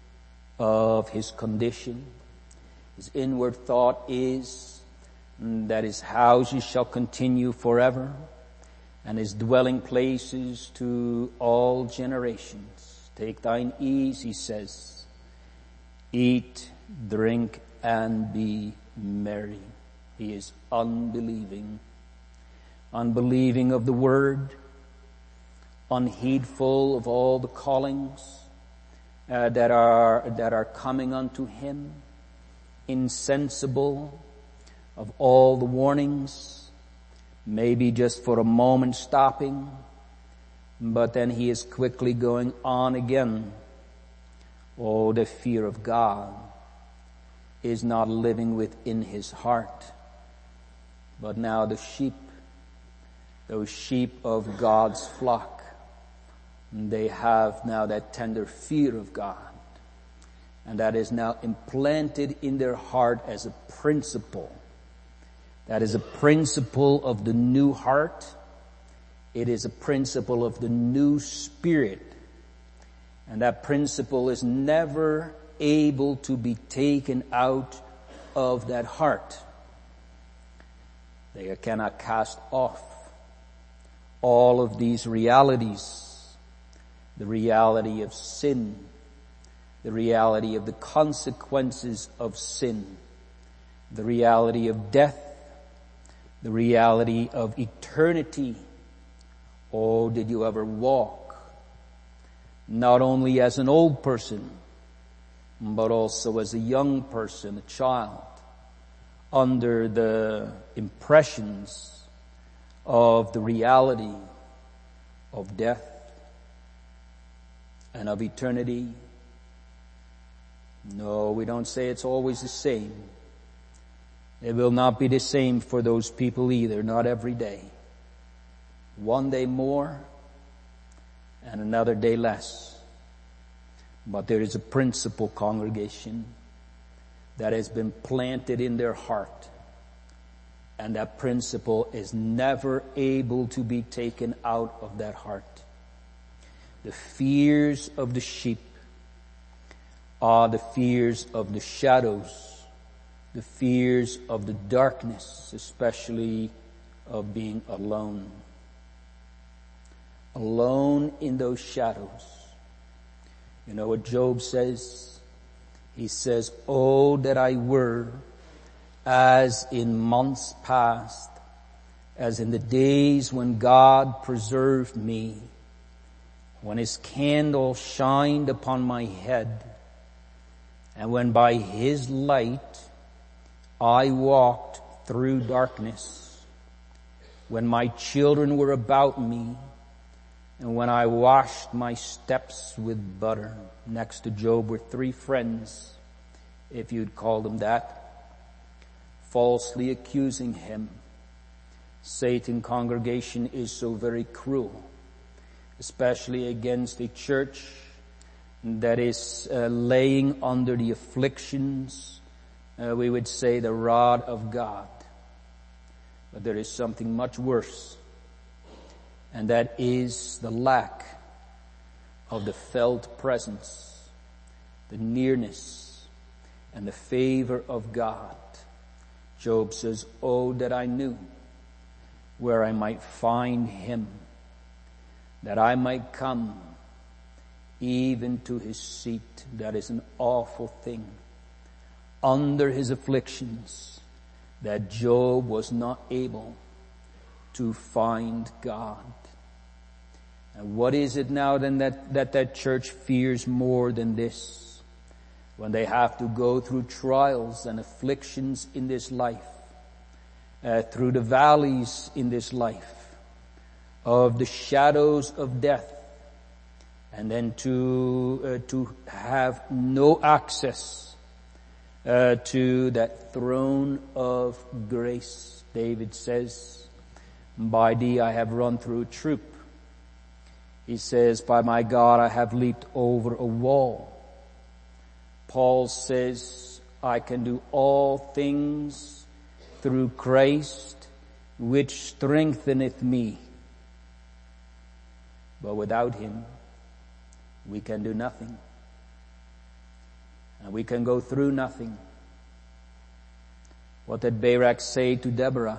of his condition. His inward thought is that his houses shall continue forever, and his dwelling places to all generations. Take thine ease, he says. Eat, drink, and be merry. He is unbelieving. Unbelieving of the word. Unheedful of all the callings uh, that are that are coming unto him. Insensible of all the warnings. Maybe just for a moment stopping. But then he is quickly going on again. Oh, the fear of God is not living within his heart. But now the sheep, those sheep of God's flock, they have now that tender fear of God. And that is now implanted in their heart as a principle. That is a principle of the new heart. It is a principle of the new spirit. And that principle is never able to be taken out of that heart. They cannot cast off all of these realities. The reality of sin, the reality of the consequences of sin, the reality of death, the reality of eternity. Oh, did you ever walk, not only as an old person, but also as a young person, a child, under the impressions of the reality of death and of eternity? No, we don't say it's always the same. It will not be the same for those people either, not every day. One day more and another day less. But there is a principle, congregation, that has been planted in their heart. And that principle is never able to be taken out of that heart. The fears of the sheep are the fears of the shadows, the fears of the darkness, especially of being alone. Alone in those shadows. You know what Job says? He says, "Oh, that I were as in months past, as in the days when God preserved me, when his candle shined upon my head, and when by his light I walked through darkness, when my children were about me, and when I washed my steps with butter." Next to Job were three friends, if you'd call them that, falsely accusing him. Satan, congregation, is so very cruel, especially against a church that is uh, laying under the afflictions, uh, we would say the rod of God. But there is something much worse, and that is the lack of the felt presence, the nearness, and the favor of God. Job says, "Oh, that I knew where I might find him, that I might come even to his seat." That is an awful thing. Under his afflictions, that Job was not able to find God. And what is it now then that, that that church fears more than this? When they have to go through trials and afflictions in this life, uh, through the valleys in this life, of the shadows of death, and then to uh, to have no access uh, to that throne of grace. David says, "By thee I have run through a troop." He says, "By my God I have leaped over a wall." Paul says, "I can do all things through Christ, which strengtheneth me." But without him, we can do nothing. And we can go through nothing. What did Barak say to Deborah?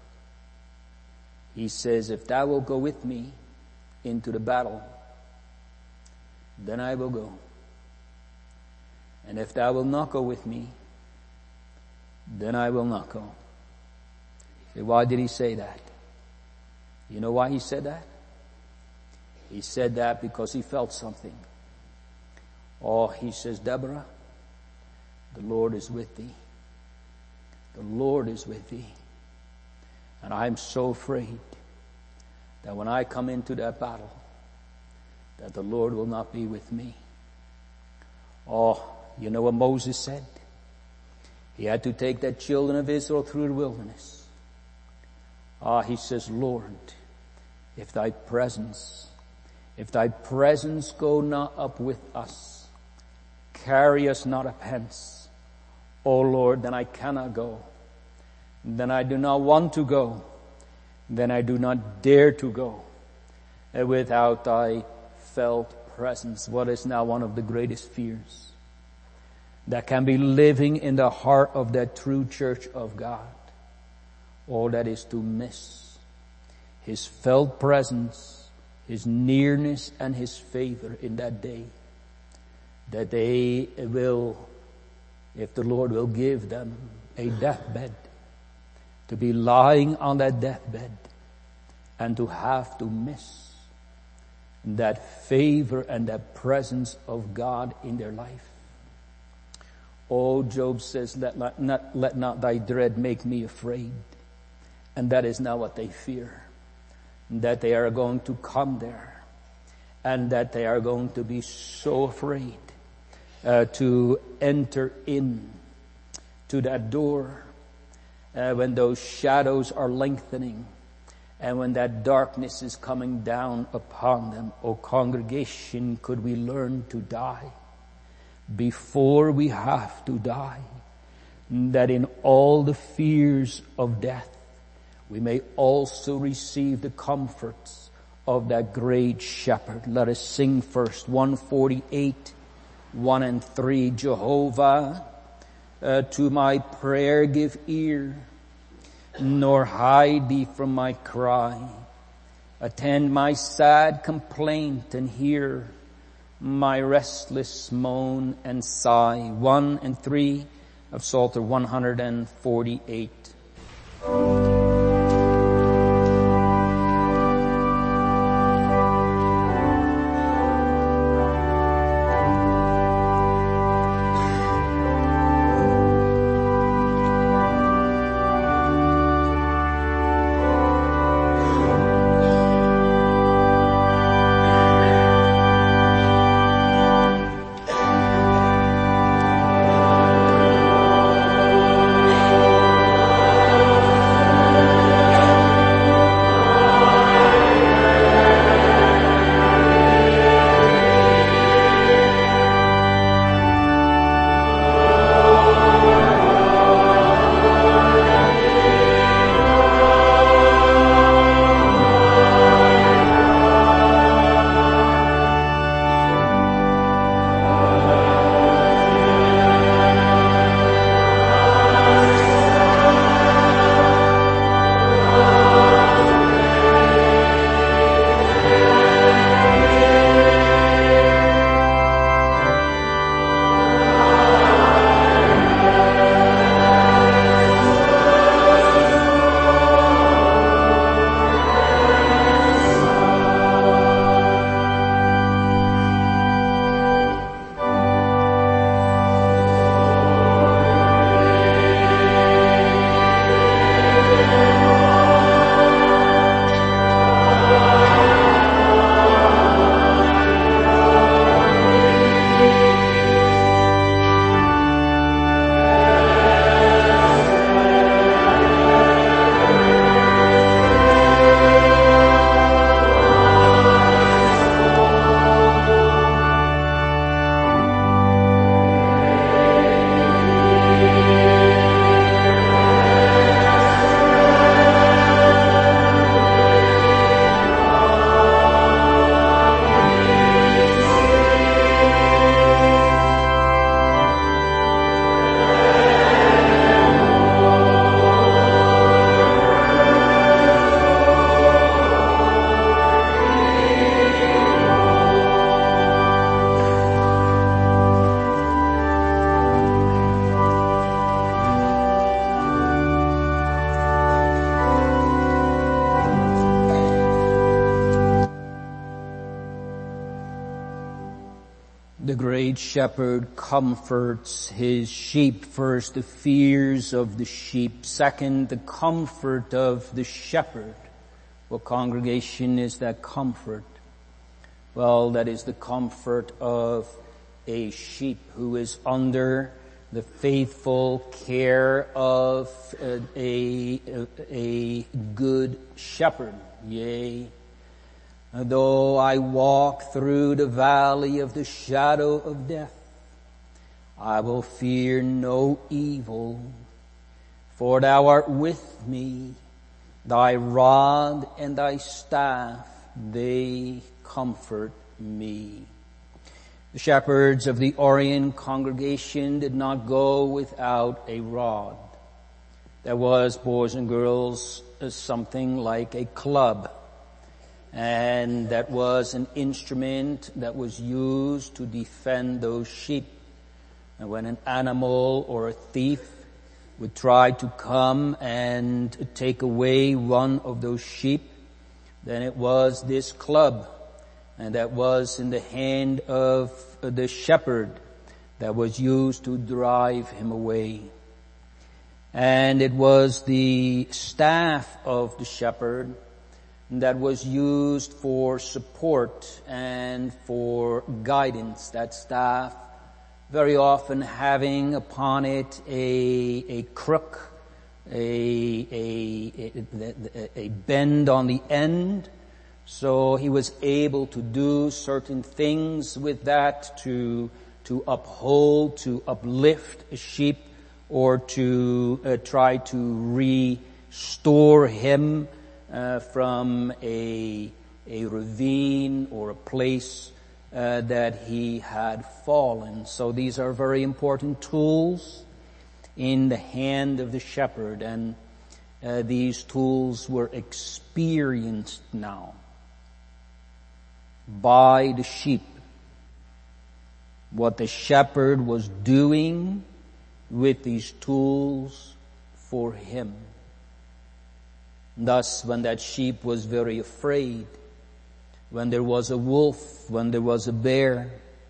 He says, "If thou wilt go with me into the battle, then I will go. And if thou wilt not go with me, then I will not go." Say, why did he say that? You know why he said that? He said that because he felt something. Oh, he says, "Deborah, the Lord is with thee. The Lord is with thee. And I'm so afraid that when I come into that battle, that the Lord will not be with me." Oh, you know what Moses said? He had to take the children of Israel through the wilderness. Ah, he says, "Lord, if thy presence, if thy presence go not up with us, carry us not up hence. O Lord, then I cannot go. Then I do not want to go. Then I do not dare to go without thy felt presence." What is now one of the greatest fears that can be living in the heart of that true church of God? All that is to miss His felt presence, His nearness, and His favor in that day. That they will, if the Lord will give them a deathbed, to be lying on that deathbed and to have to miss that favor and that presence of God in their life. Oh, Job says, let not, not, let not thy dread make me afraid. And that is not what they fear. That they are going to come there and that they are going to be so afraid uh, to enter in to that door uh, when those shadows are lengthening and when that darkness is coming down upon them. O congregation, could we learn to die before we have to die, that in all the fears of death we may also receive the comforts of that great shepherd. Let us sing first one forty-eight, one and three. Jehovah, uh, to my prayer give ear, nor hide thee from my cry. Attend my sad complaint and hear my restless moan and sigh. One and three of Psalter one forty-eight. The great shepherd comforts his sheep. First, the fears of the sheep. Second, the comfort of the shepherd. What congregation is that comfort? Well, that is the comfort of a sheep who is under the faithful care of a, a, a good shepherd. Yea, though I walk through the valley of the shadow of death, I will fear no evil, for thou art with me. Thy rod and thy staff, they comfort me. The shepherds of the Orient congregation did not go without a rod. there was, boys and girls, something like a club. And that was an instrument that was used to defend those sheep. And when an animal or a thief would try to come and take away one of those sheep, then it was this club, and that was in the hand of the shepherd that was used to drive him away. And it was the staff of the shepherd that was used for support and for guidance. That staff very often having upon it a, a crook, a, a, a, a bend on the end. So he was able to do certain things with that to, to uphold, to uplift a sheep, or to uh, try to restore him uh, from a, a ravine or a place uh, that he had fallen. So these are very important tools in the hand of the shepherd, and uh, these tools were experienced now by the sheep. What the shepherd was doing with these tools for him. Thus, when that sheep was very afraid, when there was a wolf, when there was a bear,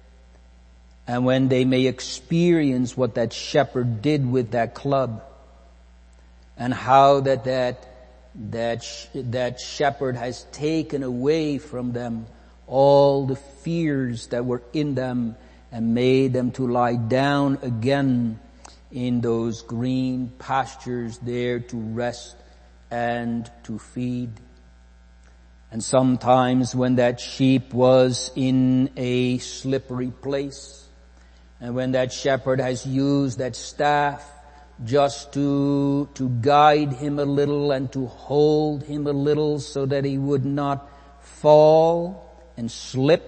and when they may experience what that shepherd did with that club, and how that that that sh- that shepherd has taken away from them all the fears that were in them and made them to lie down again in those green pastures there to rest and to feed. And sometimes when that sheep was in a slippery place, and when that shepherd has used that staff just to, to guide him a little and to hold him a little so that he would not fall and slip,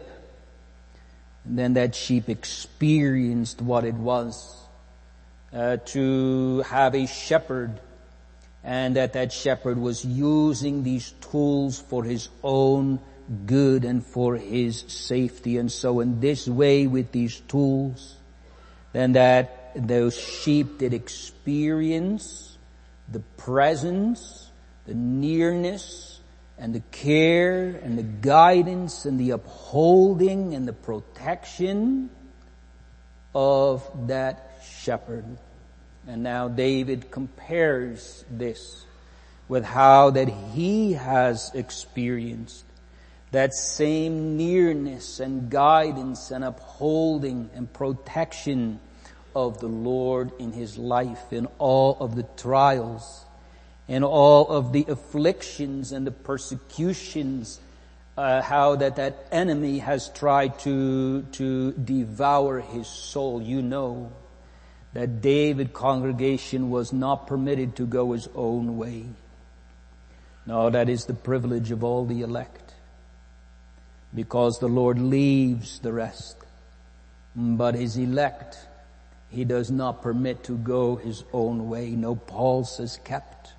and then that sheep experienced what it was uh, to have a shepherd, and that that shepherd was using these tools for his own good and for his safety. And so in this way, with these tools, then that those sheep did experience the presence, the nearness, and the care, and the guidance, and the upholding, and the protection of that shepherd. And now David compares this with how that he has experienced that same nearness and guidance and upholding and protection of the Lord in his life, in all of the trials, in all of the afflictions and the persecutions, uh, how that that enemy has tried to, to devour his soul. You know that David congregation was not permitted to go his own way. No, that is the privilege of all the elect, because the Lord leaves the rest. But his elect, he does not permit to go his own way. No, Paul says kept.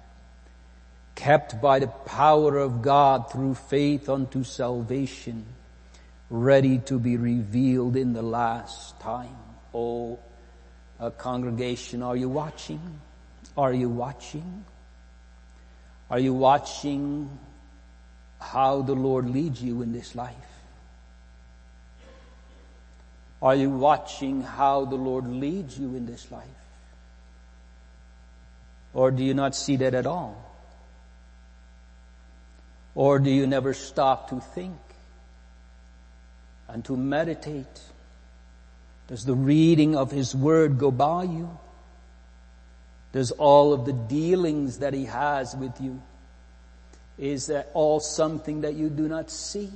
Kept by the power of God through faith unto salvation, ready to be revealed in the last time. Oh, a congregation, are you watching? Are you watching? Are you watching how the Lord leads you in this life? Are you watching how the Lord leads you in this life? Or do you not see that at all? Or do you never stop to think and to meditate? Does the reading of his word go by you? Does all of the dealings that he has with you, is that all something that you do not see?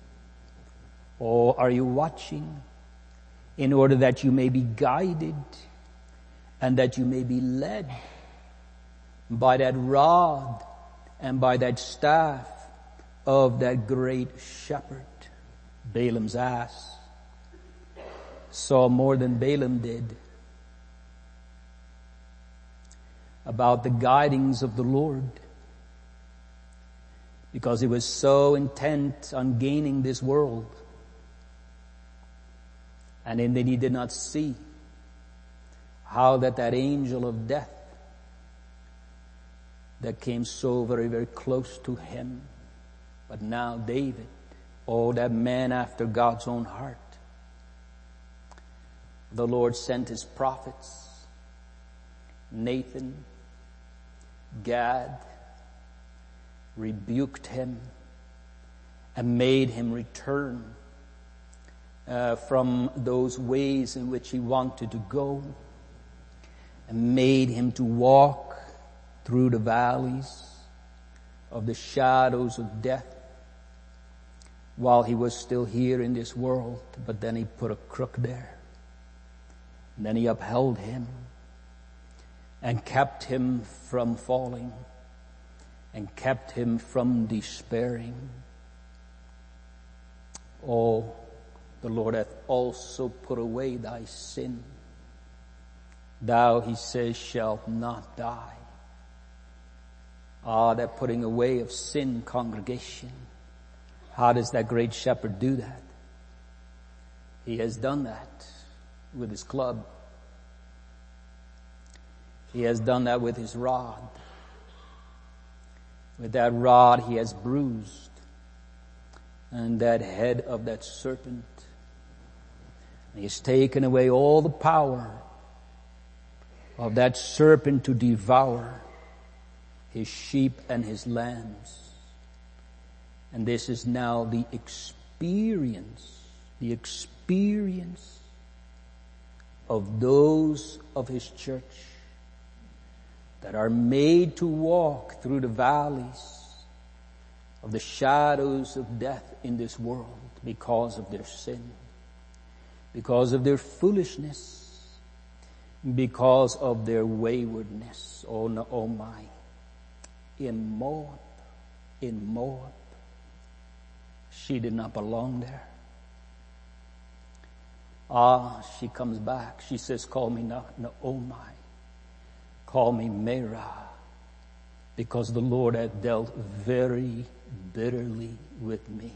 Or are you watching in order that you may be guided and that you may be led by that rod and by that staff of that great shepherd? Balaam's ass saw more than Balaam did. about the guidings of the Lord, because he was so intent on gaining this world. And then he did not see how that that angel of death that came so very, very close to him. But now David, oh, that man after God's own heart, the Lord sent his prophets, Nathan, Gad, rebuked him and made him return uh, from those ways in which he wanted to go, and made him to walk through the valleys of the shadows of death while he was still here in this world. But then he put a crook there. And then he upheld him and kept him from falling and kept him from despairing. Oh, the Lord hath also put away thy sin. Thou, he says, shalt not die. Ah, that putting away of sin, congregation. How does that great shepherd do that? He has done that with his club. He has done that with his rod. With that rod he has bruised and that head of that serpent. And he has taken away all the power of that serpent to devour his sheep and his lambs. And this is now the experience, the experience of those of his church that are made to walk through the valleys of the shadows of death in this world because of their sin, because of their foolishness, because of their waywardness. Oh, no, oh my. In Moab, in Moab, she did not belong there. Ah, she comes back. She says, call me not Naomi. Call me Merah, because the Lord hath dealt very bitterly with me.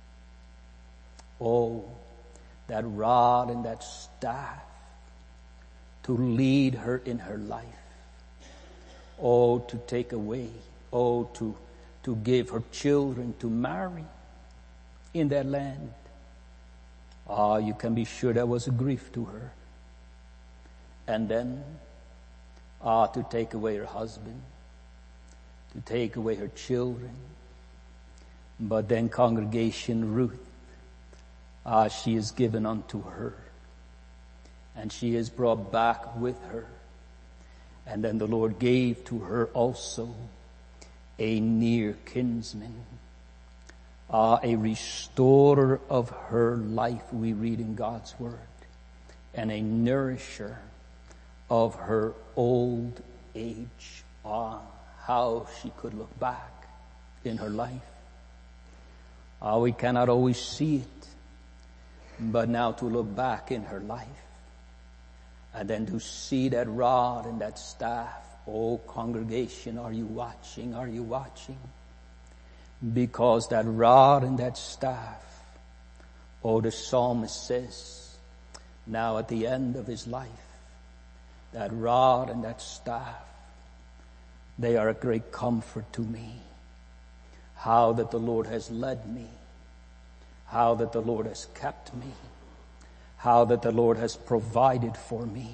Oh, that rod and that staff to lead her in her life. Oh, to take away. Oh, to, to give her children to marry in that land. Ah, you can be sure that was a grief to her. And then, ah, to take away her husband, to take away her children. But then congregation Ruth, ah, she is given unto her. And she is brought back with her. And then the Lord gave to her also a near kinsman, ah, a restorer of her life, we read in God's word, and a nourisher of her old age. Ah, how she could look back in her life. Ah, we cannot always see it, but now to look back in her life and then to see that rod and that staff. Oh, congregation, are you watching? Are you watching? Because that rod and that staff, oh, the psalmist says, now at the end of his life, that rod and that staff, they are a great comfort to me. How that the Lord has led me. How that the Lord has kept me. How that the Lord has provided for me.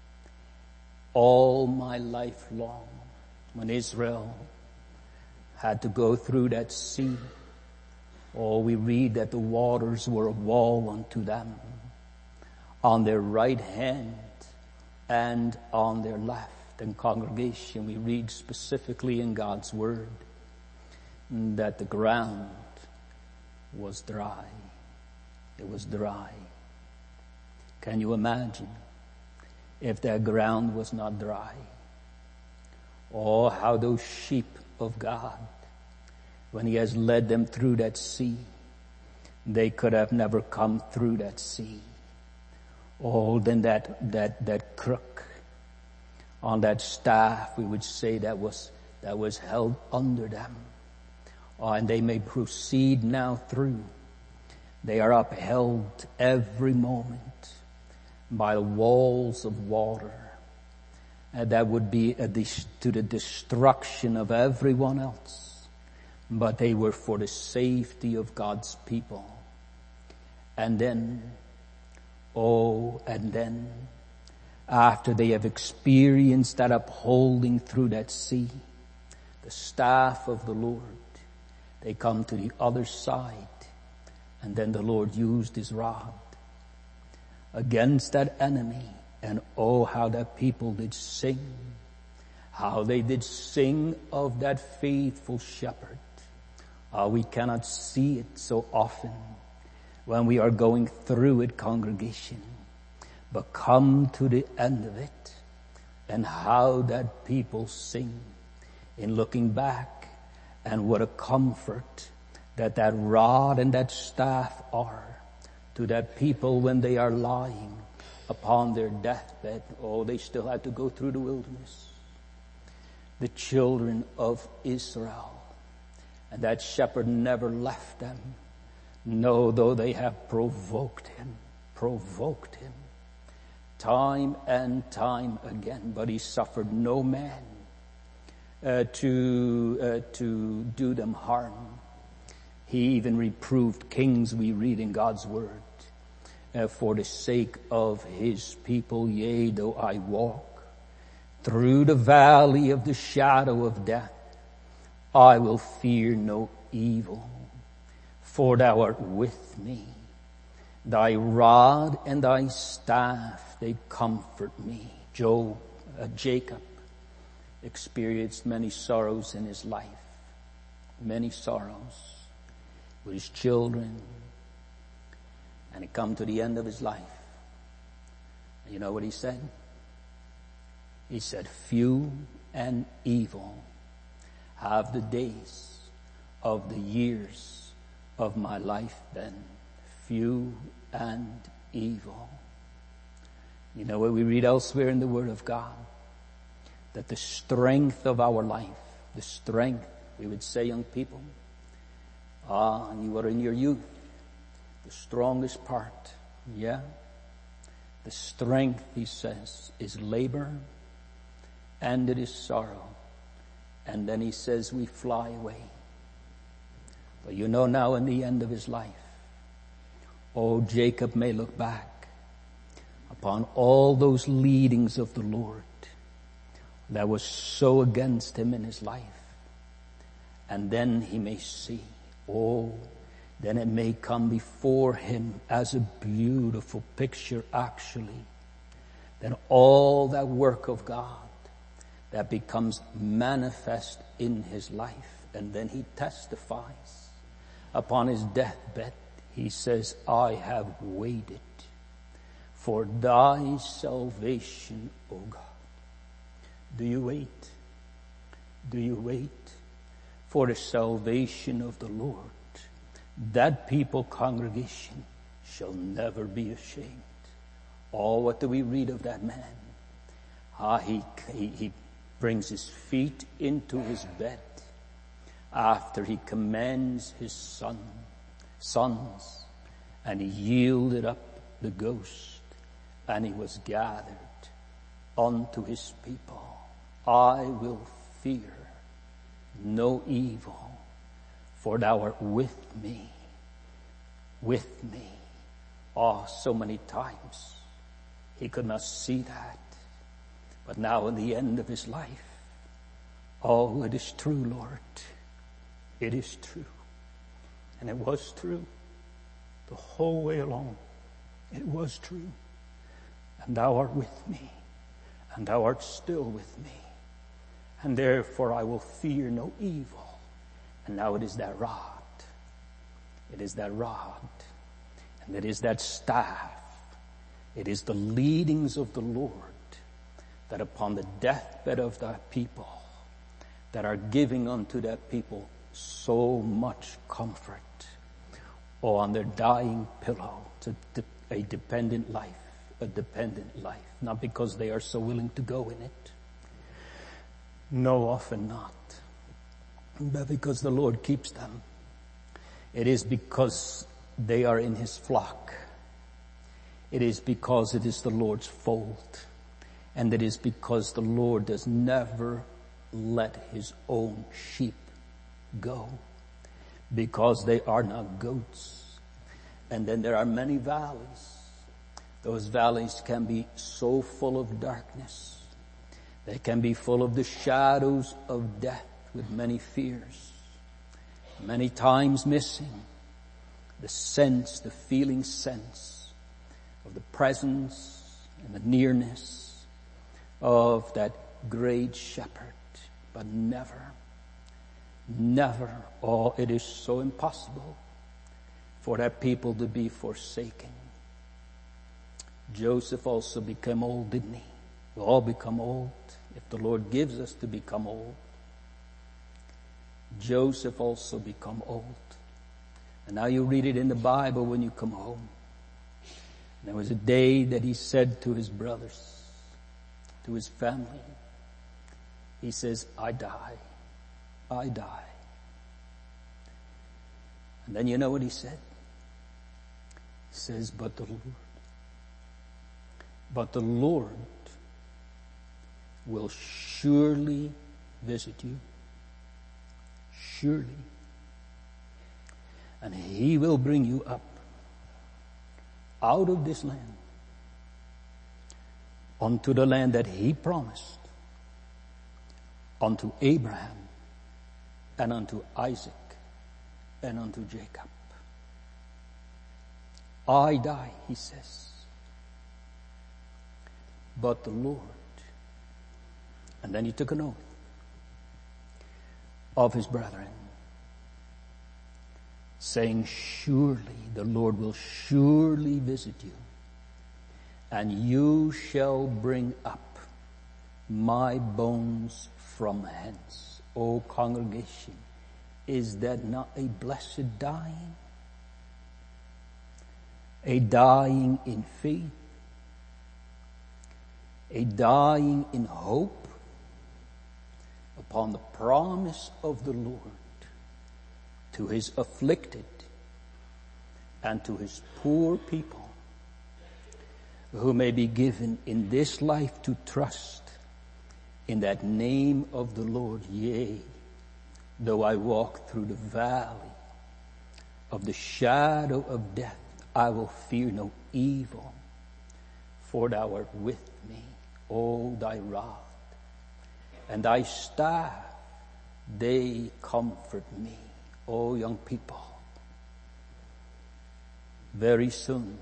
All my life long, when Israel had to go through that sea, oh, we read that the waters were a wall unto them on their right hand and on their left. And congregation, we read specifically in God's word that the ground was dry. It was dry. Can you imagine if that ground was not dry? Oh, how those sheep of God, when he has led them through that sea, they could have never come through that sea. Oh, then that, that, that crook, on that staff, we would say, that was, that was held under them. Oh, and they may proceed now through. They are upheld every moment by the walls of water. And that would be a dis- to the destruction of everyone else. But they were for the safety of God's people. And then, oh, and then, after they have experienced that upholding through that sea, the staff of the Lord, they come to the other side. And then the Lord used his rod against that enemy. And oh, how that people did sing. How they did sing of that faithful shepherd. Uh, we cannot see it so often when we are going through it, congregation. But come to the end of it, and how that people sing in looking back, and what a comfort that that rod and that staff are to that people when they are lying upon their deathbed. Oh, they still had to go through the wilderness. The children of Israel. And that shepherd never left them. No, though they have provoked him, provoked him, time and time again, but he suffered no man uh, to uh, to do them harm. He even reproved kings, we read in God's word, uh, for the sake of his people. Yea, though I walk through the valley of the shadow of death, I will fear no evil, for thou art with me. Thy rod and thy staff, they comfort me. Job, uh, Jacob experienced many sorrows in his life. Many sorrows with his children. And he come to the end of his life. And you know what he said? He said, few and evil have the days of the years of my life then. Few and evil. You know what we read elsewhere in the Word of God? That the strength of our life, the strength, we would say, young people, ah, you are in your youth, the strongest part, yeah. The strength, he says, is labor and it is sorrow. And then he says we fly away. But you know now in the end of his life, oh, Jacob may look back upon all those leadings of the Lord that was so against him in his life. And then he may see, oh, then it may come before him as a beautiful picture actually. Then all that work of God that becomes manifest in his life. And then he testifies upon his deathbed. He says, I have waited for thy salvation, O God. Do you wait? Do you wait for the salvation of the Lord? That people, congregation, shall never be ashamed. Oh, what do we read of that man? Ah, he, he, he brings his feet into his bed after he commends his son, sons, and he yielded up the ghost, and he was gathered unto his people. I will fear no evil, for thou art with me, with me. Oh, so many times he could not see that. But now in the end of his life, oh, it is true, Lord. It is true. And it was true the whole way along. It was true. And thou art with me, and thou art still with me. And therefore I will fear no evil. And now it is that rod. It is that rod. And it is that staff. It is the leadings of the Lord that upon the deathbed of that people that are giving unto that people so much comfort. Or on their dying pillow, it's a, a dependent life, a dependent life. Not because they are so willing to go in it, No, often not. But because the Lord keeps them. It is because they are in His flock. It is because it is the Lord's fold. And it is because the Lord does never let His own sheep go. Because they are not goats. And then there are many valleys. Those valleys can be so full of darkness. They can be full of the shadows of death with many fears. Many times missing the sense, the feeling sense of the presence and the nearness of that great shepherd. But never, never, oh, it is so impossible for that people to be forsaken. Joseph also became old, didn't he? We all become old if the Lord gives us to become old. Joseph also become old. And now you read it in the Bible when you come home. There was a day that he said to his brothers, to his family, he says, I die. I die. And then you know what he said? He says, but the Lord, but the Lord will surely visit you. Surely. And He will bring you up out of this land unto the land that He promised unto Abraham and unto Isaac and unto Jacob. I die, he says, but the Lord. And then he took an oath of his brethren, saying, surely the Lord will surely visit you, and you shall bring up my bones from hence. O congregation, is that not a blessed dying? A dying in faith, a dying in hope upon the promise of the Lord to His afflicted and to His poor people who may be given in this life to trust in that name of the Lord. Yea, though I walk through the valley of the shadow of death, I will fear no evil, for thou art with me. O thy rod and thy staff, they comfort me. O young people, very soon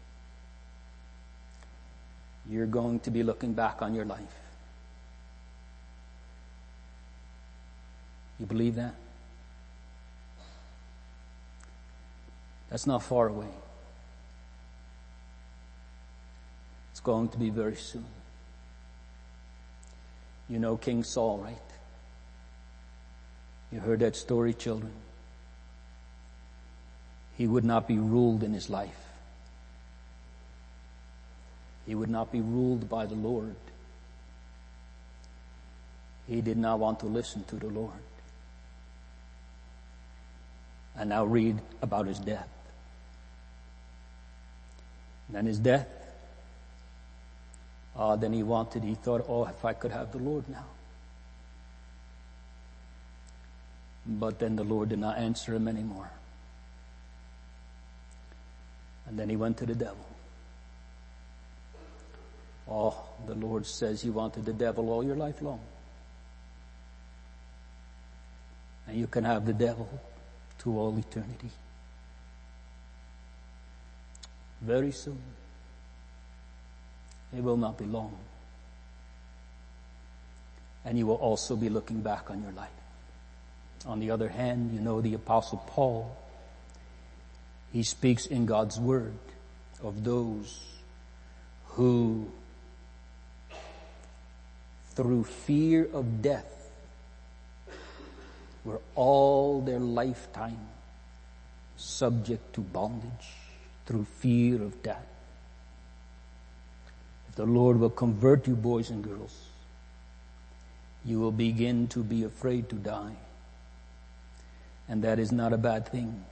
you're going to be looking back on your life. You believe that? That's not far away. It's going to be very soon. You know King Saul, right? You heard that story, children. He would not be ruled in his life. He would not be ruled by the Lord. He did not want to listen to the Lord. And now read about his death. And then his death. Uh, then he wanted, he thought, oh, if I could have the Lord now. But then the Lord did not answer him anymore. And then he went to the devil. Oh, the Lord says you wanted the devil all your life long. And you can have the devil to all eternity. Very soon. It will not be long. And you will also be looking back on your life. On the other hand, you know the Apostle Paul, he speaks in God's Word of those who, through fear of death, were all their lifetime subject to bondage through fear of death. If the Lord will convert you, boys and girls, you will begin to be afraid to die. And that is not a bad thing.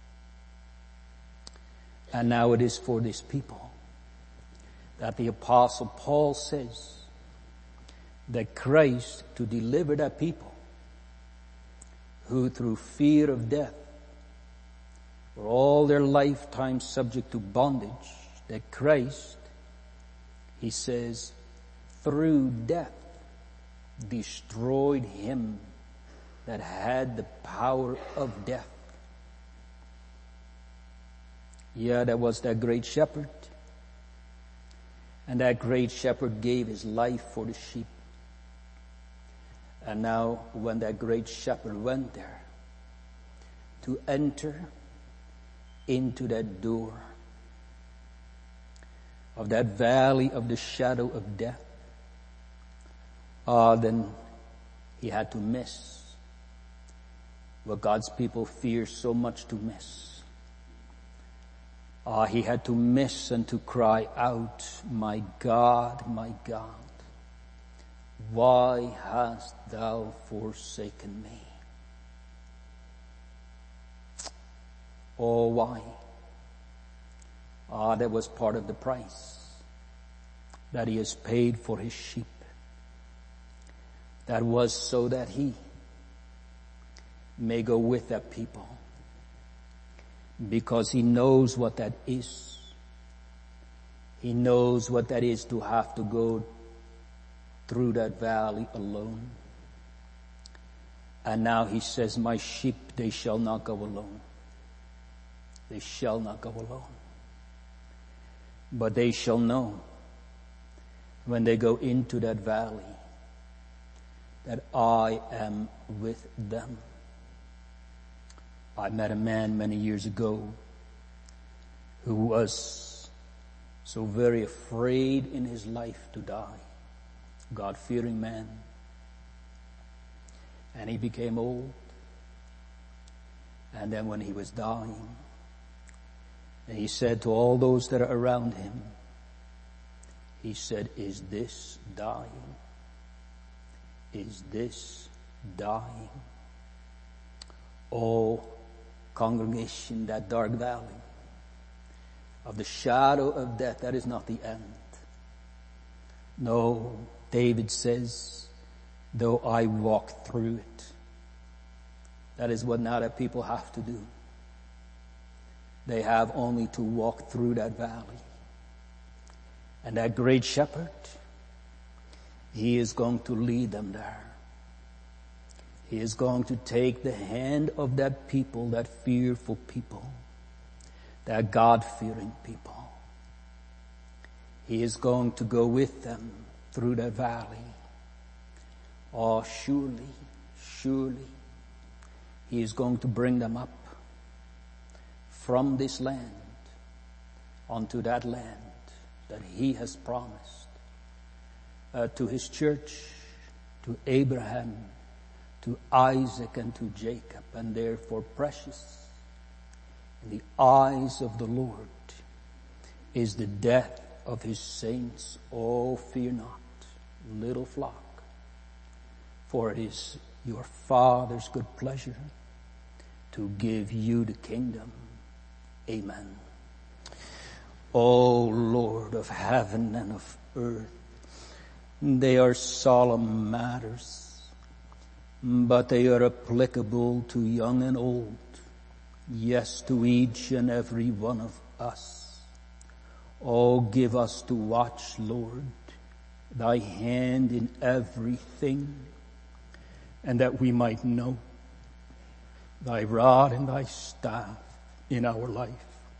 And now it is for this people that the Apostle Paul says that Christ, to deliver that people who through fear of death were all their lifetime subject to bondage, that Christ, he says, through death destroyed him that had the power of death. Yeah, that was that great shepherd. And that great shepherd gave his life for the sheep. And now when that great shepherd went there to enter into that door of that valley of the shadow of death, ah, uh, then he had to miss what God's people fear so much to miss. Ah, uh, he had to miss and to cry out, my God, my God, why hast thou forsaken me? Oh, why? Ah, that was part of the price that he has paid for his sheep. That was so that he may go with that people, because he knows what that is. He knows what that is to have to go through that valley alone. And now he says, my sheep, they shall not go alone. They shall not go alone. But they shall know when they go into that valley that I am with them. I met a man many years ago who was so very afraid in his life to die. God-fearing man. And he became old. And then when he was dying, and he said to all those that are around him, he said, is this dying? Is this dying? Oh, congregation, that dark valley of the shadow of death, that is not the end. No, David says, though I walk through it. That is what now that people have to do. They have only to walk through that valley. And that great shepherd, he is going to lead them there. He is going to take the hand of that people, that fearful people, that God-fearing people. He is going to go with them through that valley. Oh, surely, surely, he is going to bring them up from this land onto that land that he has promised uh, to his church, to Abraham, to Isaac, and to Jacob, and therefore precious in the eyes of the Lord is the death of his saints. Oh, fear not, little flock, for it is your Father's good pleasure to give you the kingdom. Amen. O Lord of heaven and of earth, they are solemn matters, but they are applicable to young and old, yes, to each and every one of us. Oh, give us to watch, Lord, thy hand in everything, and that we might know thy rod and thy staff in our life,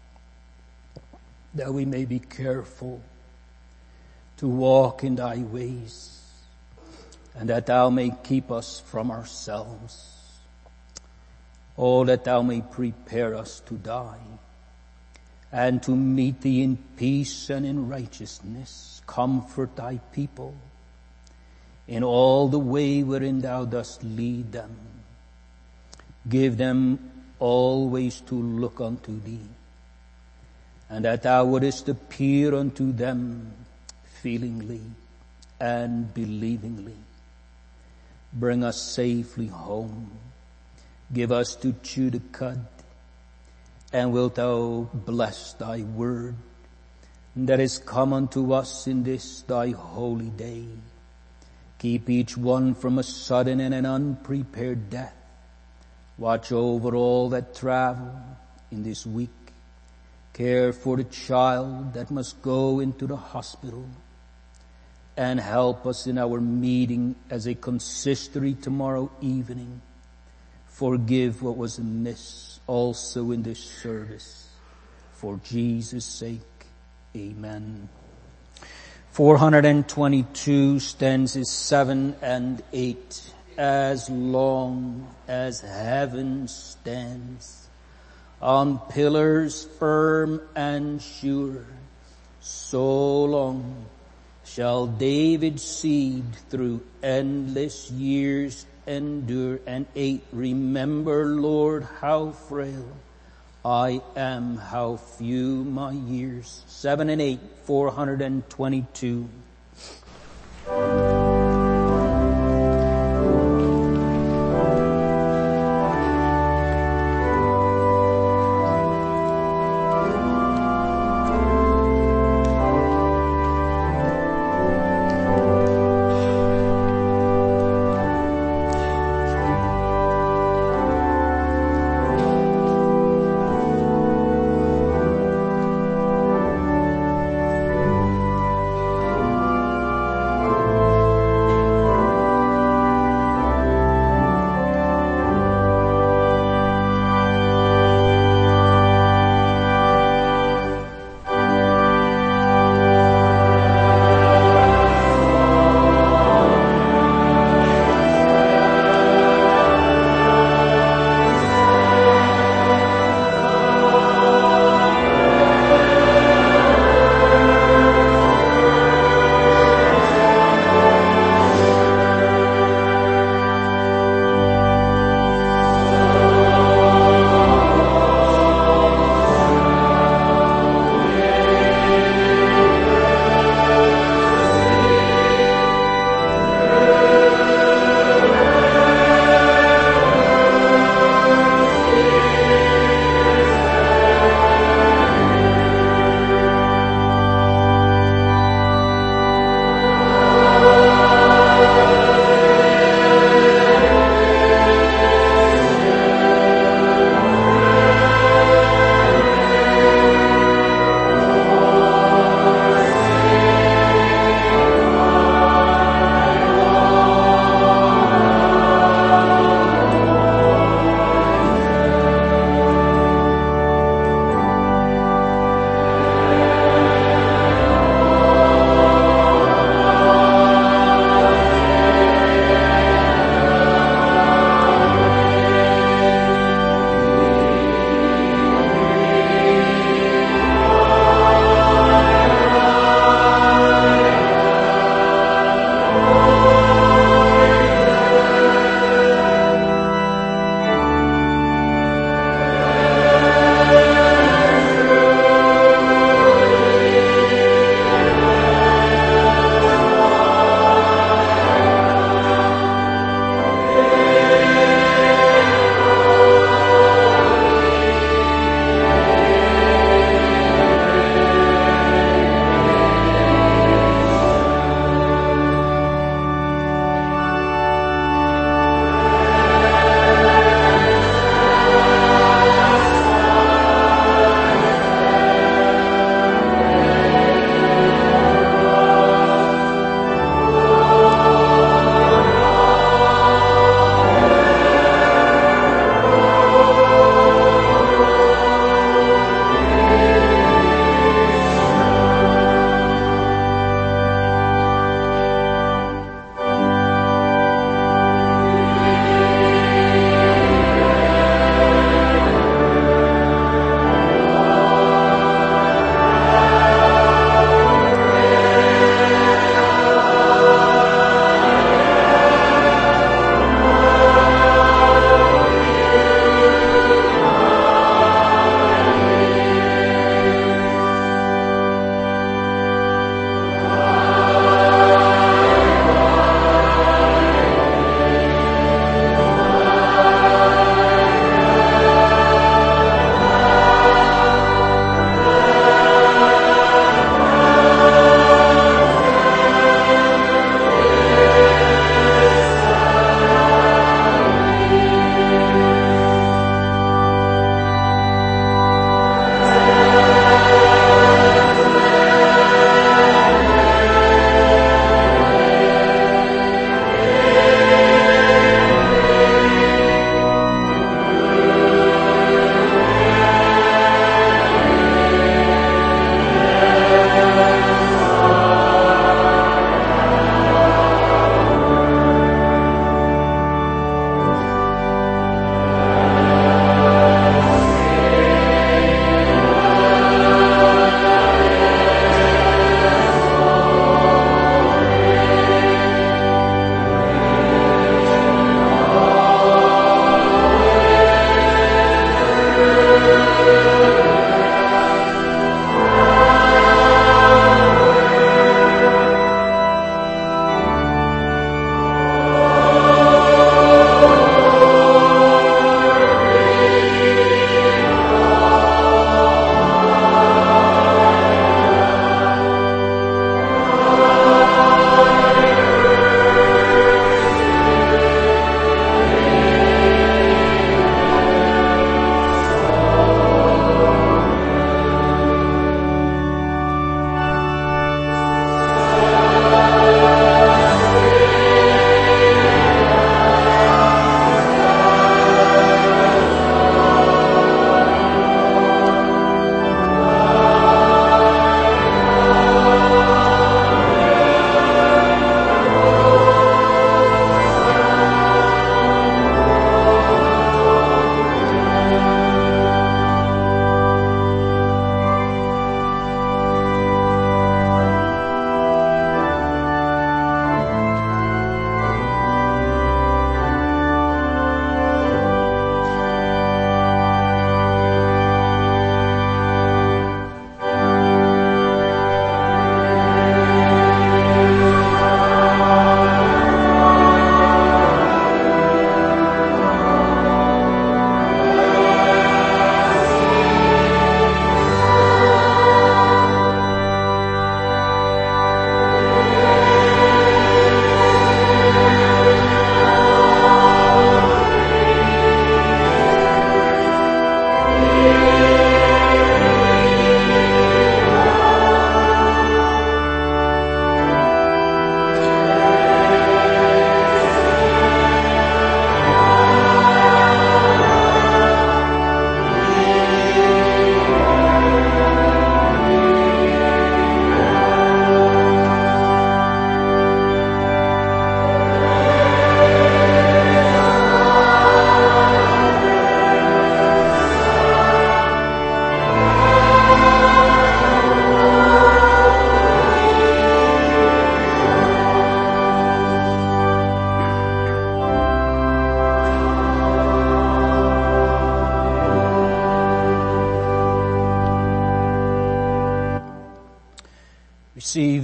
that we may be careful to walk in thy ways, and that thou may keep us from ourselves. Oh, that thou may prepare us to die and to meet thee in peace and in righteousness. Comfort thy people in all the way wherein thou dost lead them. Give them always to look unto thee, and that thou wouldest appear unto them feelingly and believingly, bring us safely home. Give us to chew the cud, and wilt thou bless thy word that is come unto us in this thy holy day. Keep each one from a sudden and an unprepared death. Watch over all that travel in this week. Care for the child that must go into the hospital. And help us in our meeting as a consistory tomorrow evening. Forgive what was amiss also in this service. For Jesus' sake, amen. four hundred twenty-two, stanzas seven and eight. As long as heaven stands on pillars firm and sure, so long shall David's seed through endless years endure. And eight, remember, Lord, how frail I am, how few my years. Seven and eight, four hundred twenty-two.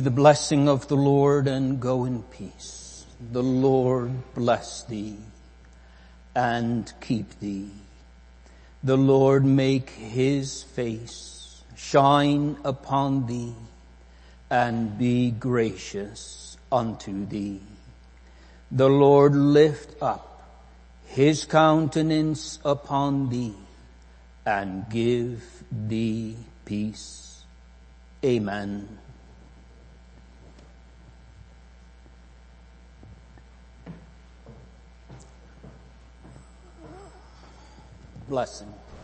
receive the blessing of the Lord and go in peace. The Lord bless thee and keep thee. The Lord make his face shine upon thee and be gracious unto thee. The Lord lift up his countenance upon thee and give thee peace. Amen. Blessing.